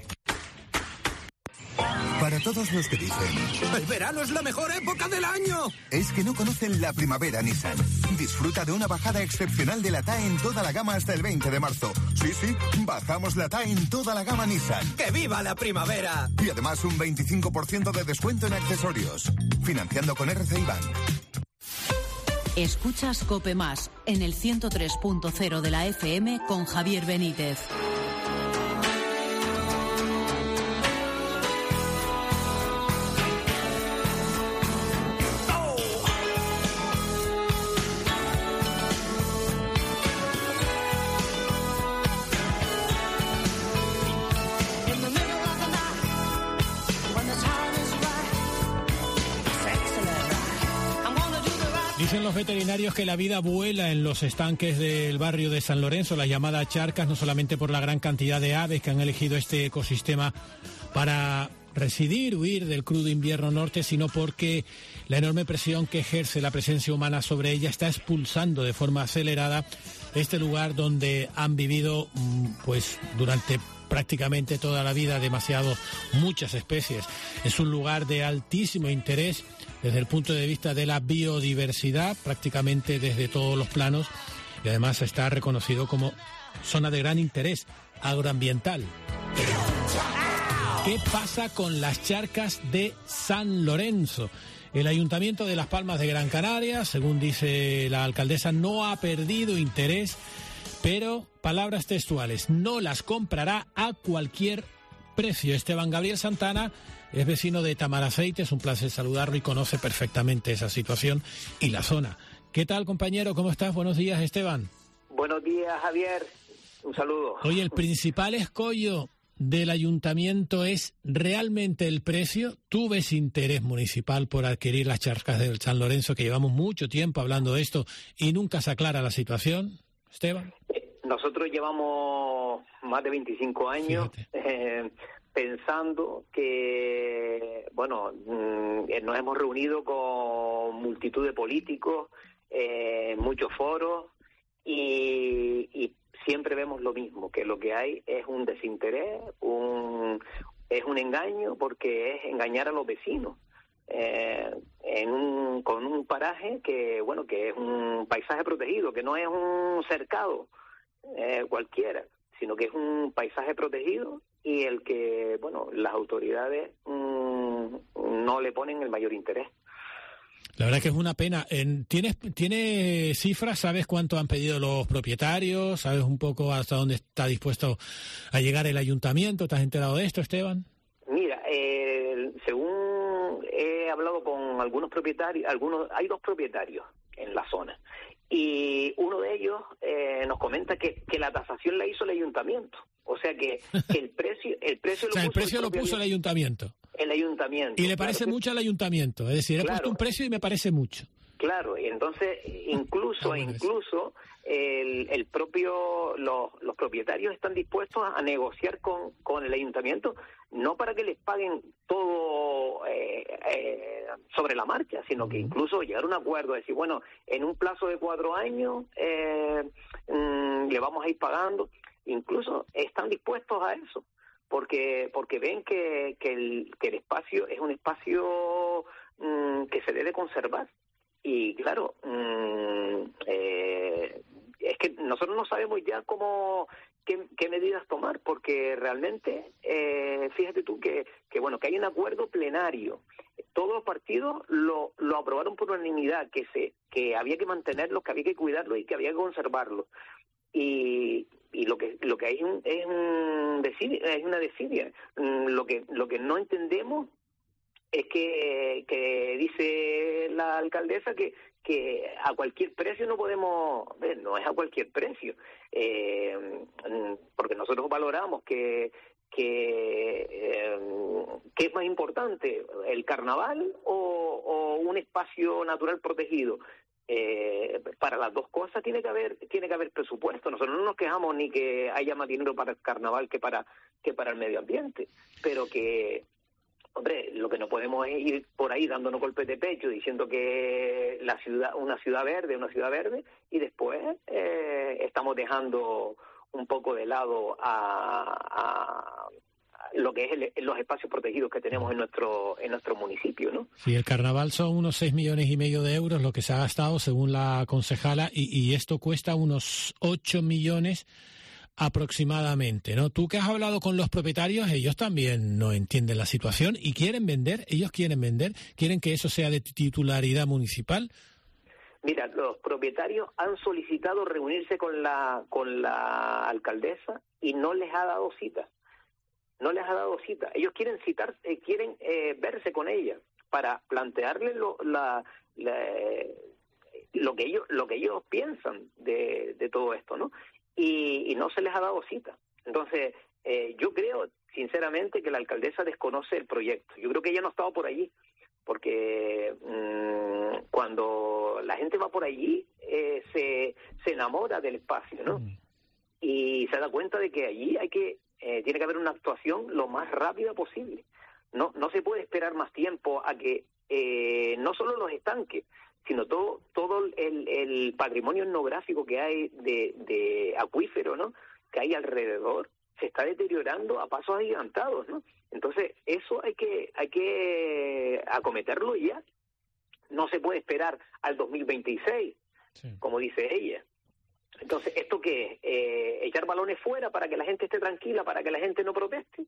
Para todos los que dicen ¡el verano es la mejor época del año! Es que no conocen la primavera Nissan. Disfruta de una bajada excepcional de la TAE en toda la gama hasta el 20 de marzo. Sí, bajamos la TAE en toda la gama Nissan. ¡Que viva la primavera! Y además un 25% de descuento en accesorios. Financiando con RCI Bank. Escuchas COPE Más en el 103.0 de la FM con Javier Benítez. Dicen los veterinarios que la vida vuela en los estanques del barrio de San Lorenzo, las llamadas charcas, no solamente por la gran cantidad de aves que han elegido este ecosistema para residir, huir del crudo invierno norte, sino porque la enorme presión que ejerce la presencia humana sobre ella está expulsando de forma acelerada este lugar donde han vivido pues durante prácticamente toda la vida muchas especies. Es un lugar de altísimo interés desde el punto de vista de la biodiversidad, prácticamente desde todos los planos, y además está reconocido como zona de gran interés agroambiental. ¿Qué pasa con las charcas de San Lorenzo? El Ayuntamiento de Las Palmas de Gran Canaria, según dice la alcaldesa, no ha perdido interés, pero, palabras textuales, no las comprará a cualquier precio. Esteban Gabriel Santana es vecino de Tamaraceite, es un placer saludarlo y conoce perfectamente esa situación y la zona. ¿Qué tal, compañero? ¿Cómo estás? Buenos días, Esteban. Buenos días, Javier. Un saludo. Oye, el principal escollo del ayuntamiento es realmente el precio. ¿Tú ves interés municipal por adquirir las charcas del San Lorenzo, que llevamos mucho tiempo hablando de esto y nunca se aclara la situación, Esteban? Nosotros llevamos más de 25 años pensando que, bueno, nos hemos reunido con multitud de políticos, muchos foros, y siempre vemos lo mismo, que lo que hay es un desinterés, es un engaño, porque es engañar a los vecinos. Con un paraje que, bueno, que es un paisaje protegido, que no es un cercado cualquiera, sino que es un paisaje protegido y el que, bueno, las autoridades no le ponen el mayor interés. La verdad es que es una pena. ¿Tiene cifras? ¿Sabes cuánto han pedido los propietarios? ¿Sabes un poco hasta dónde está dispuesto a llegar el ayuntamiento? ¿Te has enterado de esto, Esteban? Mira, según he hablado con algunos propietarios, hay 2 propietarios en la zona, y uno de ellos nos comenta que la tasación la hizo el ayuntamiento. O sea que el precio lo puso el ayuntamiento. El ayuntamiento. Y le parece mucho al ayuntamiento, es decir, he puesto un precio y me parece mucho. Claro, y entonces incluso los propietarios están dispuestos a negociar con el ayuntamiento no para que les paguen todo sobre la marcha, sino que incluso llegar a un acuerdo, decir, bueno, en un plazo de 4 años le vamos a ir pagando. Incluso están dispuestos a eso, porque ven que el espacio es un espacio que se debe conservar. Y claro, es que nosotros no sabemos ya qué medidas tomar, porque realmente, fíjate tú que hay un acuerdo plenario. Todos los partidos lo aprobaron por unanimidad, que había que mantenerlo, que había que cuidarlo y que había que conservarlo. Y lo que hay es una desidia. Lo que no entendemos es que dice la alcaldesa que a cualquier precio no podemos, no es a cualquier precio, porque nosotros valoramos que es más importante, el carnaval o un espacio natural protegido. Para las dos cosas tiene que haber presupuesto. Nosotros no nos quejamos ni que haya más dinero para el carnaval que para el medio ambiente, pero que, hombre, lo que no podemos es ir por ahí dándonos golpes de pecho diciendo que una ciudad verde, y después estamos dejando un poco de lado a lo que es los espacios protegidos que tenemos en nuestro municipio, ¿no? Sí, el carnaval son unos 6,5 millones de euros lo que se ha gastado según la concejala, y esto cuesta unos 8 millones aproximadamente, ¿no? Tú que has hablado con los propietarios, ellos también no entienden la situación y quieren vender, quieren que eso sea de titularidad municipal. Mira, los propietarios han solicitado reunirse con la alcaldesa y no les ha dado cita. Ellos quieren verse con ella para plantearle lo que ellos piensan de todo esto, ¿no? Y no se les ha dado cita. Entonces, yo creo sinceramente que la alcaldesa desconoce el proyecto. Yo creo que ella no ha estado por allí, porque cuando la gente va por allí se enamora del espacio, ¿no? Y se da cuenta de que allí tiene que haber una actuación lo más rápida posible. No se puede esperar más tiempo a que no solo los estanques, sino todo el patrimonio etnográfico que hay de acuífero, ¿no?, que hay alrededor, se está deteriorando a pasos agigantados, ¿no? Entonces, eso hay que acometerlo ya. No se puede esperar al 2026, como dice ella. Entonces, ¿esto qué es? ¿Echar balones fuera para que la gente esté tranquila, para que la gente no proteste?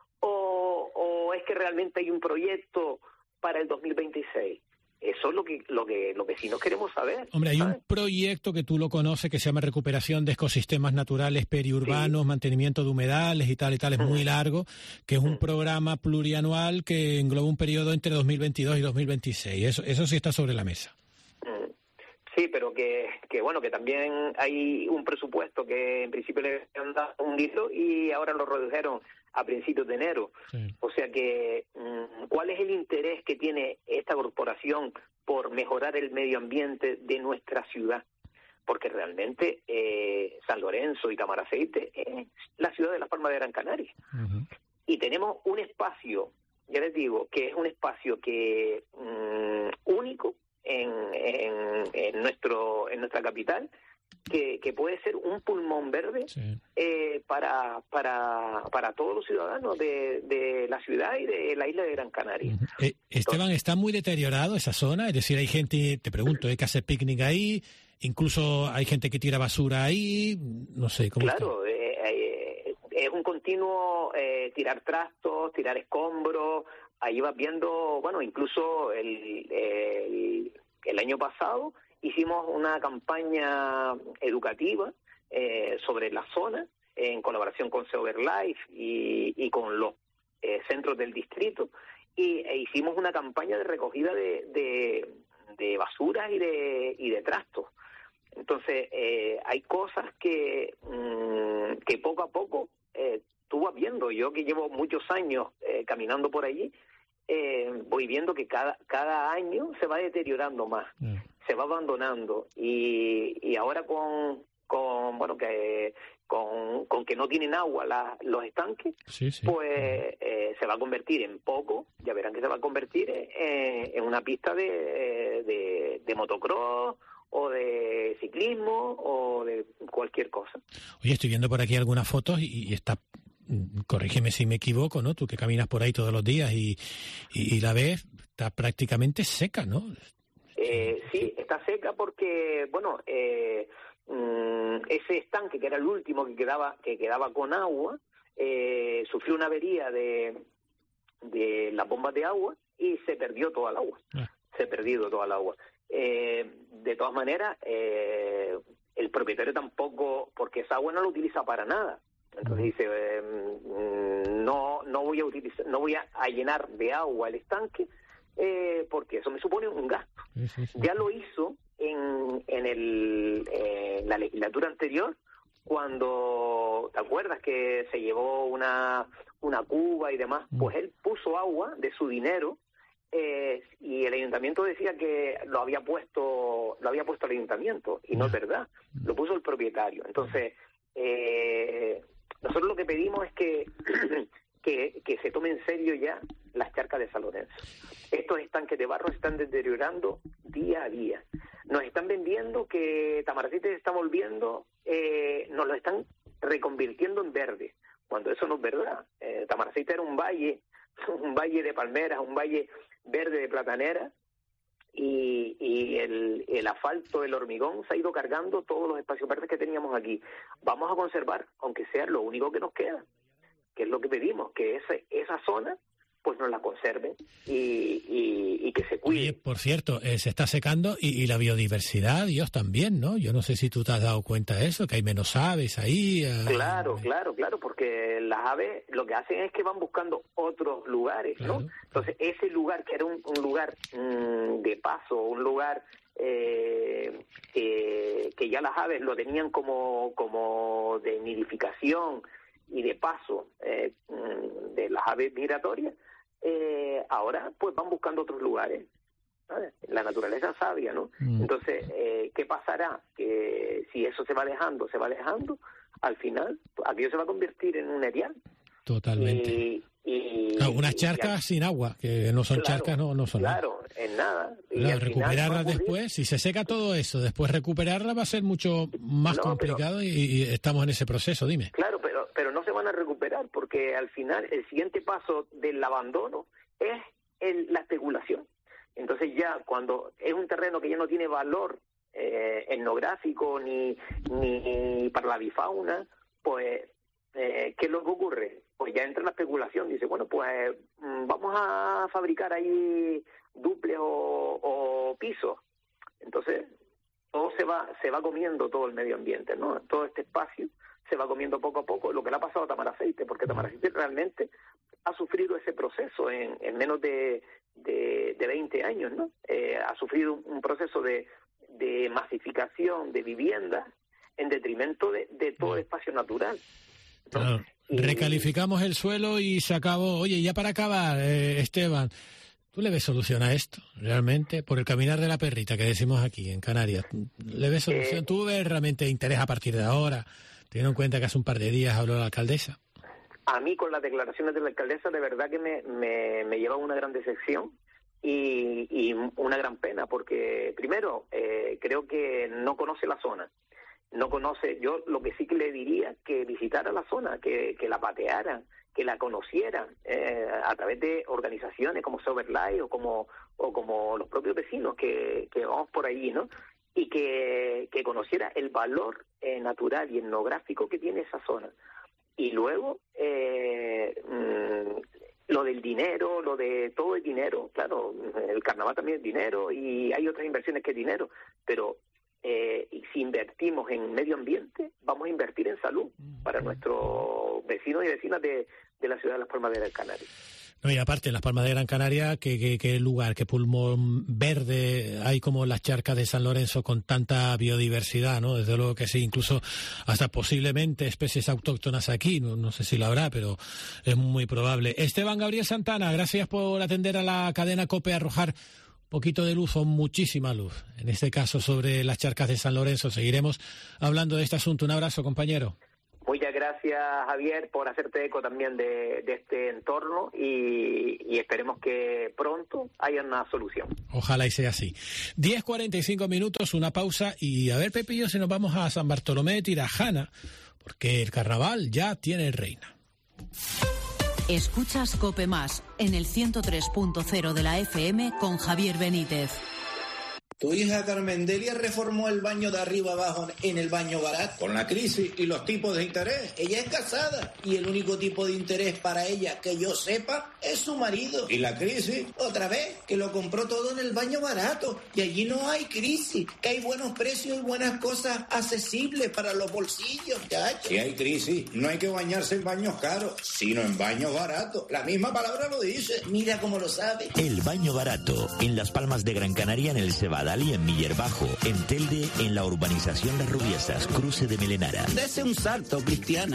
¿O es que realmente hay un proyecto para el 2026? Eso es lo que los vecinos queremos saber. Hombre, hay ¿sabes? un proyecto que tú lo conoces que se llama Recuperación de Ecosistemas Naturales Periurbanos, Mantenimiento de Humedales y tal, es muy largo, que es un programa plurianual que engloba un periodo entre 2022 y 2026. Eso sí está sobre la mesa. Sí, pero que también hay un presupuesto que en principio le han dado un litro y ahora lo redujeron a principios de enero. Sí. O sea que, ¿cuál es el interés que tiene esta corporación por mejorar el medio ambiente de nuestra ciudad? Porque realmente San Lorenzo y Tamaraceite es la ciudad de Las Palmas de Gran Canaria. Uh-huh. Y tenemos un espacio, ya les digo, que es un espacio que único en nuestra capital, que puede ser un pulmón verde para todos los ciudadanos de la ciudad y de la isla de Gran Canaria. Esteban, ¿está muy deteriorado esa zona? Es decir, hay gente, te pregunto, hay que hacer picnic ahí, incluso hay gente que tira basura ahí, no sé cómo. Claro, es un continuo tirar trastos, tirar escombros. Ahí vas viendo, bueno, incluso el año pasado hicimos una campaña educativa sobre la zona en colaboración con SeoverLife y con los centros del distrito, e hicimos una campaña de recogida de basuras y de trastos. Entonces, hay cosas que poco a poco tú vas viendo. Yo que llevo muchos años caminando por allí, voy viendo que cada año se va deteriorando más, se va abandonando, y ahora con con que no tienen agua los estanques, pues se va a convertir en poco, ya verán que se va a convertir en una pista de motocross o de ciclismo o de cualquier cosa. Oye, estoy viendo por aquí algunas fotos y está, corrígeme si me equivoco, ¿no? Tú que caminas por ahí todos los días y la ves, está prácticamente seca, ¿no? Sí, está seca porque, ese estanque, que era el último que quedaba con agua, sufrió una avería de las bombas de agua y se perdió toda el agua. Se ha perdido toda el agua. De todas maneras, el propietario tampoco, porque esa agua no la utiliza para nada. Entonces dice, no voy a llenar de agua el estanque, porque eso me supone un gasto. Ya lo hizo en la legislatura anterior, cuando, ¿te acuerdas que se llevó una cuba y demás? Pues él puso agua de su dinero, y el ayuntamiento decía que lo había puesto el ayuntamiento, y no es verdad, lo puso el propietario. Entonces, nosotros lo que pedimos es que se tome en serio ya las charcas de San Lorenzo. Estos estanques de barro se están deteriorando día a día. Nos están vendiendo que Tamaraceite se está volviendo, nos lo están reconvirtiendo en verde, cuando eso no es verdad. Tamaraceite era un valle de palmeras, un valle verde de platanera, y el asfalto, el hormigón se ha ido cargando todos los espacios verdes que teníamos aquí. Vamos a conservar, aunque sea lo único que nos queda, que es lo que pedimos, que esa zona pues nos la conserven y que se cuide. Oye, por cierto, se está secando y la biodiversidad, Dios, también, ¿no? Yo no sé si tú te has dado cuenta de eso, que hay menos aves ahí. Claro, porque las aves lo que hacen es que van buscando otros lugares, ¿no? Claro. Entonces, ese lugar que era un lugar de paso, un lugar que ya las aves lo tenían como de nidificación y de paso de las aves migratorias, ahora pues van buscando otros lugares, ¿sabes? La naturaleza es sabia, ¿no? Entonces, ¿qué pasará? Que si eso se va dejando, al final aquello se va a convertir en un erial. Totalmente. Claro, unas charcas sin agua, que no son charcas, no son nada. Claro, en nada. Claro, recuperarlas después, si se seca todo eso, después recuperarlas va a ser mucho más complicado y estamos en ese proceso, dime. Claro, pero no se van a recuperar, porque al final el siguiente paso del abandono es la especulación. Entonces ya cuando es un terreno que ya no tiene valor etnográfico ni para la avifauna, pues ¿qué es lo que ocurre? Pues ya entra la especulación, dice, bueno, pues vamos a fabricar ahí duples o pisos. Entonces todo se va comiendo, todo el medio ambiente, ¿no? Todo este espacio se va comiendo poco a poco, lo que le ha pasado a Tamaraceite, porque Tamaraceite realmente ha sufrido ese proceso en menos de 20 años, ¿no? Ha sufrido un proceso de masificación de viviendas en detrimento de todo el espacio natural, ¿no? Claro. Recalificamos el suelo y se acabó. Oye, ya para acabar, Esteban, ¿tú le ves solución a esto, realmente? Por el caminar de la perrita que decimos aquí, en Canarias. ¿Le ves solución? ¿Tú ves realmente interés a partir de ahora, teniendo en cuenta que hace un par de días habló la alcaldesa? A mí, con las declaraciones de la alcaldesa, de verdad que me lleva una gran decepción y una gran pena, porque primero creo que no conoce la zona. No conoce, yo lo que sí que le diría, que visitara la zona, que la patearan, que la conocieran a través de organizaciones como Soberlife o como los propios vecinos que vamos por allí, ¿no? Y que conociera el valor natural y etnográfico que tiene esa zona. Y luego lo del dinero, lo de todo el dinero, claro, el carnaval también es dinero y hay otras inversiones que es dinero, pero y si invertimos en medio ambiente, vamos a invertir en salud para nuestros vecinos y vecinas de la ciudad de Las Palmas de Gran Canaria. No, y aparte, en Las Palmas de Gran Canaria, ¿qué lugar, qué pulmón verde hay como las charcas de San Lorenzo con tanta biodiversidad, ¿no? Desde luego que sí, incluso hasta posiblemente especies autóctonas aquí, no sé si lo habrá, pero es muy probable. Esteban Gabriel Santana, gracias por atender a la cadena COPE, arrojar poquito de luz o muchísima luz. En este caso sobre las charcas de San Lorenzo. Seguiremos hablando de este asunto. Un abrazo, compañero. Muchas gracias, Javier, por hacerte eco también de este entorno y esperemos que pronto haya una solución. Ojalá y sea así. 10:45 minutos, una pausa y a ver, Pepillo, si nos vamos a San Bartolomé de Tirajana, porque el carnaval ya tiene reina. Escuchas COPE Más en el 103.0 de la FM con Javier Benítez. Tu hija Carmendelia reformó el baño de arriba abajo en el baño barato. Con la crisis y los tipos de interés. Ella es casada y el único tipo de interés para ella que yo sepa es su marido. ¿Y la crisis? Otra vez, que lo compró todo en el baño barato. Y allí no hay crisis, que hay buenos precios y buenas cosas accesibles para los bolsillos, chacho. Si hay crisis, no hay que bañarse en baños caros, sino en baños baratos. La misma palabra lo dice. Mira cómo lo sabe. El baño barato, en Las Palmas de Gran Canaria, en el Cebadal y en Millerbajo, en Telde, en la urbanización Las Rubiesas, cruce de Melenara. Dese un salto, Cristiana.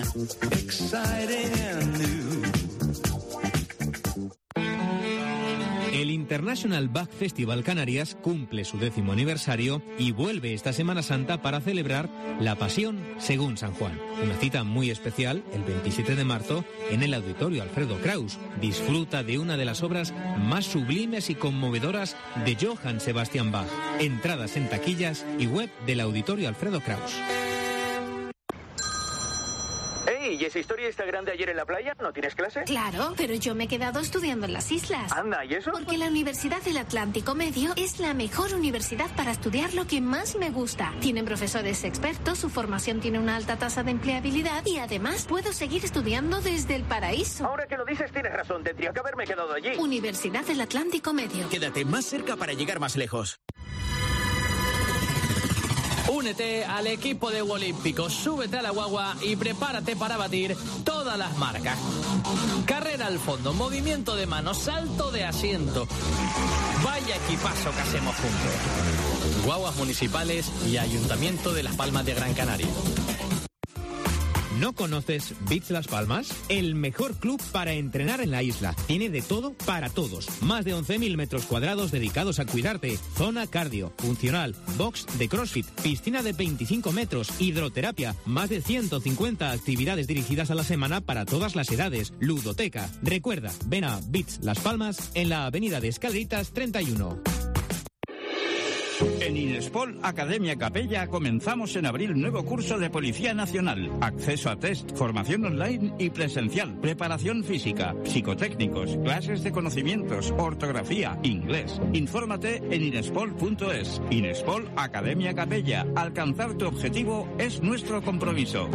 El International Bach Festival Canarias cumple su 10º aniversario y vuelve esta Semana Santa para celebrar La Pasión según San Juan. Una cita muy especial el 27 de marzo en el Auditorio Alfredo Kraus. Disfruta de una de las obras más sublimes y conmovedoras de Johann Sebastian Bach. Entradas en taquillas y web del Auditorio Alfredo Kraus. ¿Y esa historia está grande ayer en la playa? ¿No tienes clase? Claro, pero yo me he quedado estudiando en las islas. Anda, ¿y eso? Porque la Universidad del Atlántico Medio es la mejor universidad para estudiar lo que más me gusta. Tienen profesores expertos, su formación tiene una alta tasa de empleabilidad y además puedo seguir estudiando desde el paraíso. Ahora que lo dices tienes razón, tendría que haberme quedado allí. Universidad del Atlántico Medio. Quédate más cerca para llegar más lejos. Únete al equipo de Olímpicos, súbete a la guagua y prepárate para batir todas las marcas. Carrera al fondo, movimiento de manos, salto de asiento. Vaya equipazo que hacemos juntos. Guaguas municipales y Ayuntamiento de Las Palmas de Gran Canaria. ¿No conoces Beach Las Palmas? El mejor club para entrenar en la isla. Tiene de todo para todos. Más de 11.000 metros cuadrados dedicados a cuidarte. Zona cardio, funcional, box de CrossFit, piscina de 25 metros, hidroterapia. Más de 150 actividades dirigidas a la semana para todas las edades. Ludoteca. Recuerda, ven a Beach Las Palmas en la avenida de Escaleritas 31. En Inespol Academia Capella comenzamos en abril nuevo curso de Policía Nacional. Acceso a test, formación online y presencial, preparación física, psicotécnicos, clases de conocimientos, ortografía, inglés. Infórmate en inespol.es. Inespol Academia Capella. Alcanzar tu objetivo es nuestro compromiso.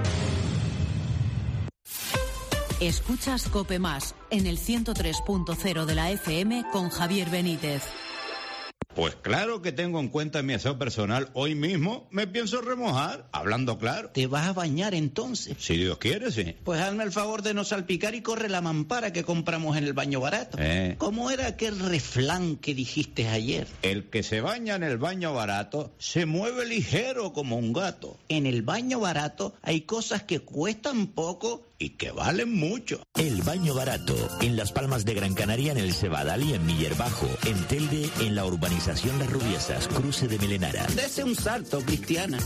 Escuchas COPE Más en el 103.0 de la FM con Javier Benítez. Pues claro que tengo en cuenta mi aseo personal. Hoy mismo me pienso remojar, hablando claro. ¿Te vas a bañar entonces? Si Dios quiere, sí. Pues hazme el favor de no salpicar y corre la mampara que compramos en el baño barato. ¿Cómo era aquel refrán que dijiste ayer? El que se baña en el baño barato se mueve ligero como un gato. En el baño barato hay cosas que cuestan poco y que valen mucho. El baño barato, en Las Palmas de Gran Canaria, en el Cebadal y en Millerbajo, en Telde, en la urbanización Las Rubiesas, cruce de Melenara. Dese un salto, Cristiana.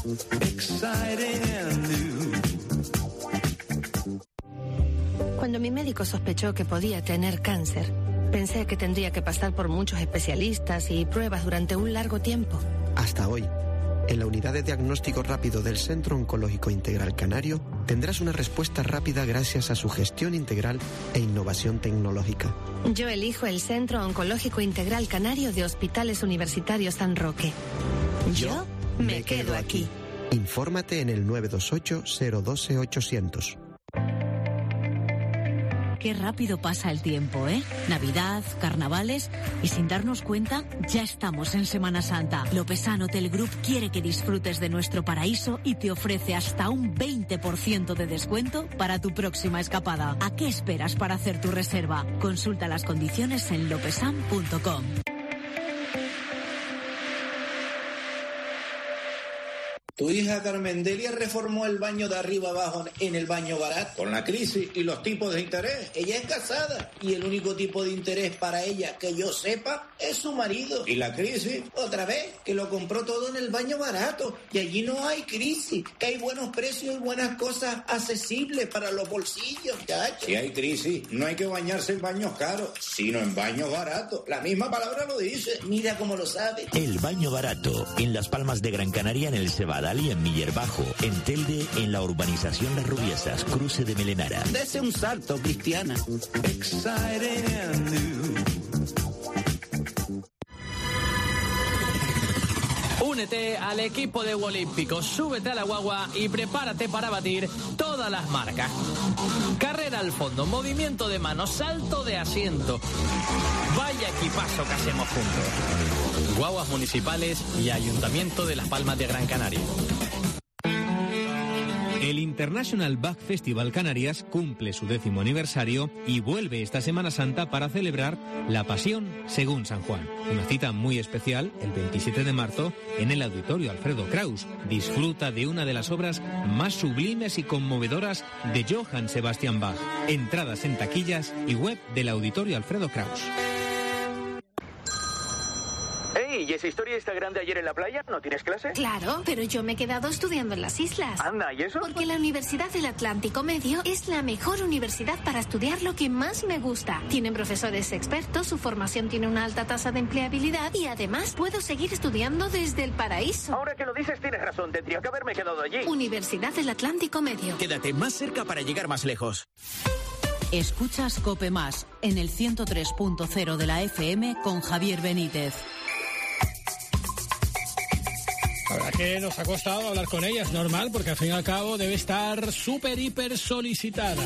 Cuando mi médico sospechó que podía tener cáncer, pensé que tendría que pasar por muchos especialistas y pruebas durante un largo tiempo. Hasta hoy, en la unidad de diagnóstico rápido del Centro Oncológico Integral Canario, tendrás una respuesta rápida gracias a su gestión integral e innovación tecnológica. Yo elijo el Centro Oncológico Integral Canario de Hospitales Universitarios San Roque. Yo me quedo aquí. Infórmate en el 928-012-800. Qué rápido pasa el tiempo, ¿eh? Navidad, carnavales y sin darnos cuenta ya estamos en Semana Santa. Lopesán Hotel Group quiere que disfrutes de nuestro paraíso y te ofrece hasta un 20% de descuento para tu próxima escapada. ¿A qué esperas para hacer tu reserva? Consulta las condiciones en lopesan.com. Tu hija Carmendelia reformó el baño de arriba abajo en el baño barato. Con la crisis y los tipos de interés, ella es casada y el único tipo de interés para ella que yo sepa es su marido. Y la crisis, otra vez, que lo compró todo en el baño barato. Y allí no hay crisis, que hay buenos precios y buenas cosas accesibles para los bolsillos, chacho. Si hay crisis, no hay que bañarse en baños caros, sino en baños baratos. La misma palabra lo dice. Mira cómo lo sabe. El baño barato, en Las Palmas de Gran Canaria, en el Cebadal y en Millerbajo, en Telde, en la urbanización Las Rubiesas, cruce de Melenara. Dese un salto, Cristiana. Únete al equipo de Olímpicos, súbete a la guagua y prepárate para batir todas las marcas. Carrera al fondo, movimiento de manos, salto de asiento. Vaya equipazo que hacemos juntos. Guaguas municipales y Ayuntamiento de Las Palmas de Gran Canaria. El International Bach Festival Canarias cumple su 10º aniversario y vuelve esta Semana Santa para celebrar la Pasión según San Juan. Una cita muy especial el 27 de marzo en el Auditorio Alfredo Kraus. Disfruta de una de las obras más sublimes y conmovedoras de Johann Sebastian Bach. Entradas en taquillas y web del Auditorio Alfredo Kraus. ¿Y esa historia está grande ayer en la playa? ¿No tienes clase? Claro, pero yo me he quedado estudiando en las islas. Anda, ¿y eso? Porque la Universidad del Atlántico Medio es la mejor universidad para estudiar lo que más me gusta. Tienen profesores expertos, su formación tiene una alta tasa de empleabilidad y además puedo seguir estudiando desde el paraíso. Ahora que lo dices tienes razón, tendría que haberme quedado allí. Universidad del Atlántico Medio. Quédate más cerca para llegar más lejos. Escuchas COPE Más en el 103.0 de la FM con Javier Benítez. La verdad que nos ha costado hablar con ella, es normal, porque al fin y al cabo debe estar súper, hiper solicitada.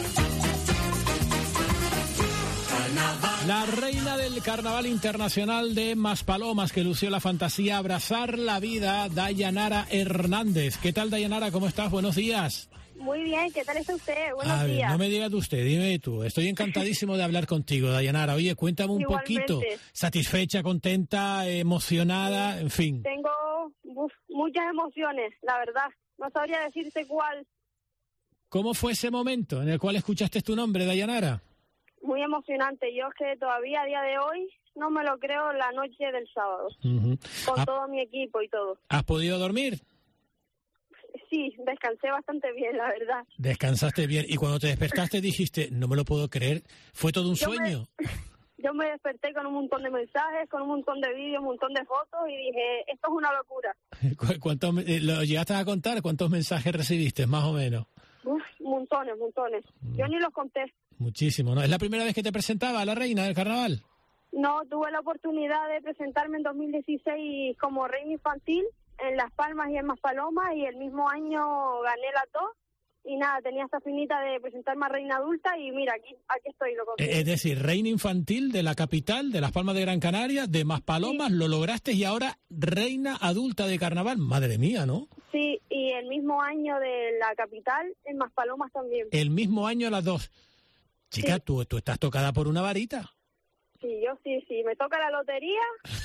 La reina del Carnaval Internacional de Maspalomas, que lució la fantasía Abrazar la Vida, Dayanara Hernández. ¿Qué tal, Dayanara? ¿Cómo estás? Buenos días. Muy bien, ¿qué tal está usted? Buenos días. No me digas de usted, dime tú. Estoy encantadísimo de hablar contigo, Dayanara. Oye, cuéntame un poquito. ¿Satisfecha, contenta, emocionada, en fin? Tengo muchas emociones, la verdad. No sabría decirte cuál. ¿Cómo fue ese momento en el cual escuchaste tu nombre, Dayanara? Muy emocionante. Yo es que todavía a día de hoy no me lo creo la noche del sábado. Con todo mi equipo y todo. ¿Has podido dormir? Sí, descansé bastante bien, la verdad. Descansaste bien. Y cuando te despertaste dijiste, no me lo puedo creer, ¿fue todo un sueño? Yo me desperté con un montón de mensajes, con un montón de vídeos, un montón de fotos y dije, esto es una locura. ¿Lo llegaste a contar? ¿Cuántos mensajes recibiste, más o menos? Montones. Yo ni los conté. Muchísimo, ¿no? ¿Es la primera vez que te presentaba a la reina del carnaval? No, tuve la oportunidad de presentarme en 2016 como reina infantil en Las Palmas y en Maspalomas, y el mismo año gané las dos. Y nada, tenía esta finita de presentarme a reina adulta y mira, aquí estoy, lo conseguí. Es decir, reina infantil de la capital, de Las Palmas de Gran Canaria, de Maspalomas, sí. Lo lograste, y ahora reina adulta de carnaval. Madre mía, ¿no? Sí, y el mismo año de la capital, en Maspalomas también. El mismo año las dos. Chica, sí. tú estás tocada por una varita. Sí, yo sí, me toca la lotería,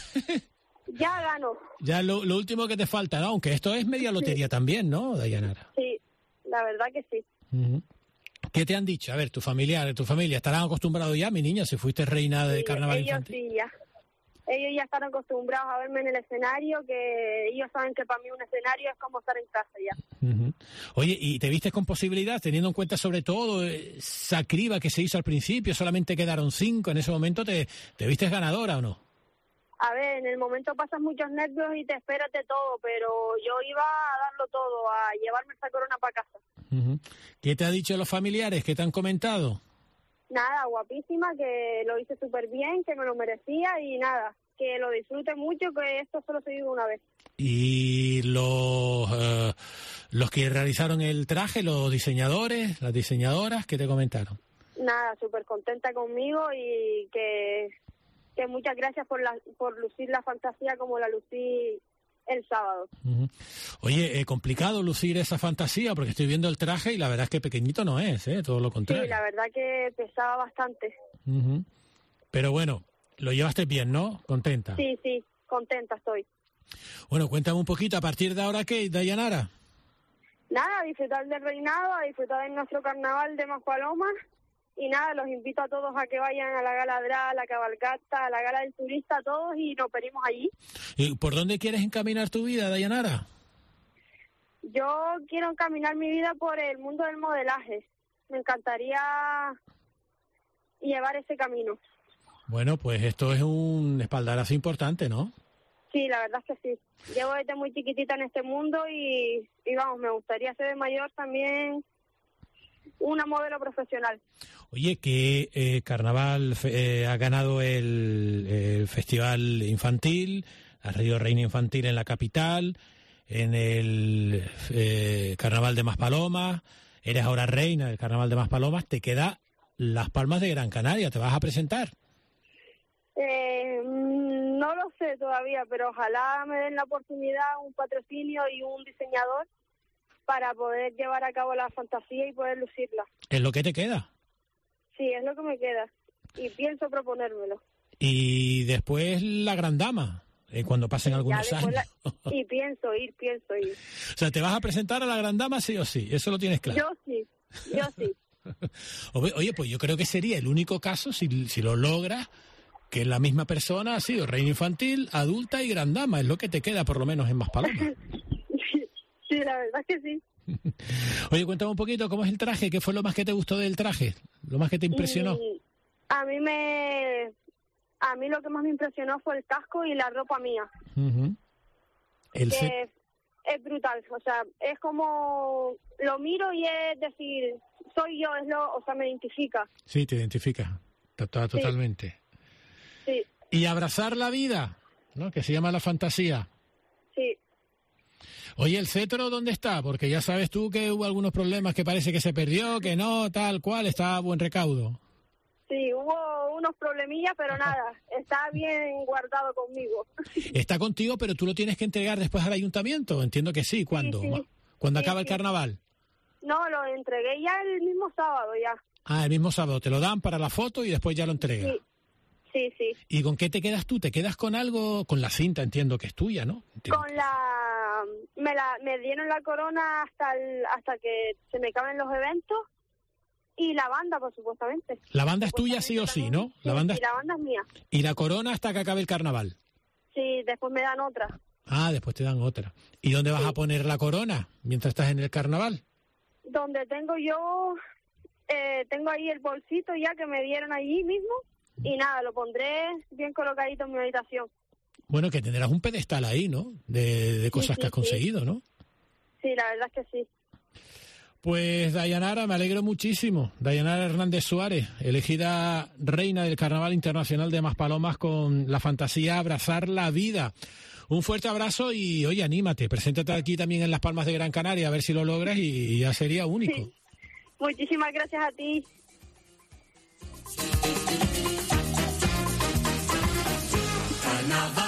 ya gano. Ya lo último que te falta, ¿no? Aunque esto es media lotería también, ¿no, Dayanara? Sí. La verdad que sí. ¿Qué te han dicho? A ver, tu familia estarán acostumbrados ya, mi niña, si fuiste reina de carnaval infantil. Sí, ya. Ellos ya están acostumbrados a verme en el escenario, que ellos saben que para mí un escenario es como estar en casa ya. Oye, ¿y te vistes con posibilidad, teniendo en cuenta sobre todo esa criba que se hizo al principio? Solamente quedaron 5, en ese momento ¿te vistes ganadora o no? A ver, en el momento pasas muchos nervios y te esperas de todo, pero yo iba a darlo todo, a llevarme esa corona para casa. ¿Qué te ha dicho los familiares? ¿Qué te han comentado? Nada, guapísima, que lo hice súper bien, que me lo merecía y nada, que lo disfrute mucho, que esto solo se vive una vez. ¿Y los que realizaron el traje, los diseñadores, las diseñadoras, qué te comentaron? Nada, súper contenta conmigo y que muchas gracias por lucir la fantasía como la lucí el sábado. Oye, complicado lucir esa fantasía, porque estoy viendo el traje y la verdad es que pequeñito no es, todo lo contrario. Sí, la verdad que pesaba bastante. Pero bueno, lo llevaste bien, ¿no? ¿Contenta? Sí, contenta estoy. Bueno, cuéntame un poquito, ¿a partir de ahora qué, Dayanara? Nada, a disfrutar del reinado, a disfrutar de nuestro carnaval de Maspalomas. Y nada, los invito a todos a que vayan a la gala DRA, a la cabalgata, a la gala del turista, a todos, y nos venimos allí. ¿Y por dónde quieres encaminar tu vida, Dayanara? Yo quiero encaminar mi vida por el mundo del modelaje. Me encantaría llevar ese camino. Bueno, pues esto es un espaldarazo importante, ¿no? Sí, la verdad es que sí. Llevo desde muy chiquitita en este mundo y vamos, me gustaría ser de mayor también una modelo profesional. Oye, ¿qué carnaval ha ganado el festival infantil? Has sido reina infantil en la capital, en el carnaval de Maspalomas, eres ahora reina del carnaval de Maspalomas, te queda Las Palmas de Gran Canaria, ¿te vas a presentar? No lo sé todavía, pero ojalá me den la oportunidad, un patrocinio y un diseñador para poder llevar a cabo la fantasía y poder lucirla. ¿Es lo que te queda? Sí, es lo que me queda y pienso proponérmelo. Y después la Gran Dama, cuando pasen algunos años. Y pienso ir. O sea, ¿te vas a presentar a la Gran Dama sí o sí? Eso lo tienes claro. Yo sí. Oye, pues yo creo que sería el único caso, si lo logras, que la misma persona ha sido reina infantil, adulta y Gran Dama. Es lo que te queda, por lo menos, en Maspalomas. Sí, la verdad es que sí. Oye, cuéntame un poquito, ¿cómo es el traje? ¿Qué fue lo más que te gustó del traje? ¿Lo más que te impresionó? A mí lo que más me impresionó fue el casco y la ropa mía. Uh-huh. Es brutal, o sea, es como lo miro y es decir, soy yo, o sea, me identifica. Sí, te identifica, totalmente. Sí. Y abrazar la vida, ¿no? Que se llama la fantasía. Sí. Oye, ¿el cetro dónde está? Porque ya sabes tú que hubo algunos problemas, que parece que se perdió, que no, tal cual, está a buen recaudo. Sí, hubo unos problemillas, pero nada, está bien guardado conmigo. Está contigo, pero tú lo tienes que entregar después al ayuntamiento, entiendo que sí. ¿Cuándo? Sí. ¿Cuándo acaba el carnaval? No, lo entregué ya el mismo sábado ya. Ah, el mismo sábado, te lo dan para la foto y después ya lo entregas. Sí. ¿Y con qué te quedas tú? ¿Te quedas con algo? Con la cinta, entiendo que es tuya, ¿no? Con me dieron la corona hasta que se me acaben los eventos y la banda, por supuestamente. La banda es tuya sí o sí, ¿no? Sí, la banda es mía. ¿Y la corona hasta que acabe el carnaval? Sí, después me dan otra. Ah, después te dan otra. ¿Y dónde vas a poner la corona mientras estás en el carnaval? Donde tengo yo, tengo ahí el bolsito ya que me dieron allí mismo y nada, lo pondré bien colocadito en mi habitación. Bueno, que tendrás un pedestal ahí, ¿no? De cosas que has conseguido, ¿no? Sí, la verdad es que sí. Pues Dayanara, me alegro muchísimo. Dayanara Hernández Suárez, elegida reina del Carnaval Internacional de Maspalomas con la fantasía Abrazar la Vida. Un fuerte abrazo y, oye, anímate, preséntate aquí también en Las Palmas de Gran Canaria a ver si lo logras y ya sería único. Sí. Muchísimas gracias a ti. Carnaval.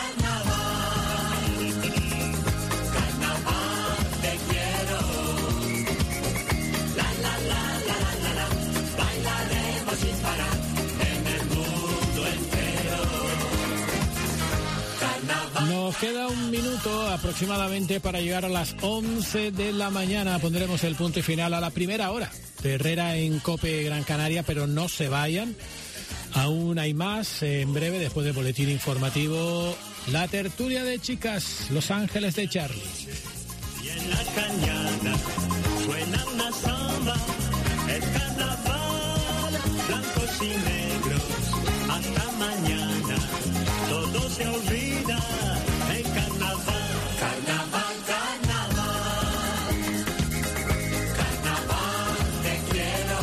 Nos queda un minuto aproximadamente para llegar a las 11 de la mañana. Pondremos el punto y final a la primera hora de Herrera en COPE Gran Canaria, pero no se vayan. Aún hay más. En breve, después del boletín informativo, la tertulia de chicas, Los Ángeles de Charlie. Y en la cañada suena una samba, el carnaval, blancos y negros, hasta mañana, todo se olvida, el carnaval, carnaval, carnaval, carnaval, te quiero,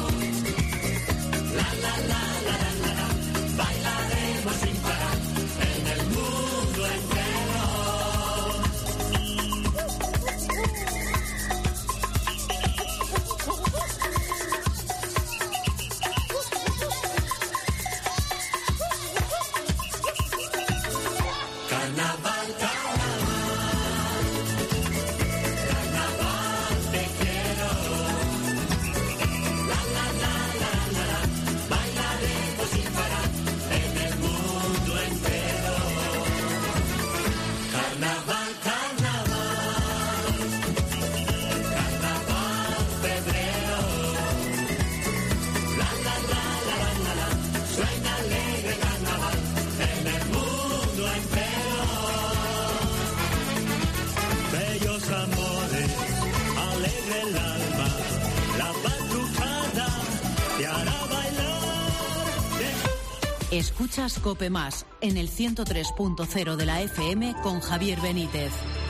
la la la la la la, bailaremos sin parar, en el mundo entero. amores, alegre el alma, la batucada te hará bailar. Escuchas COPE Más en el 103.0 de la FM con Javier Benítez.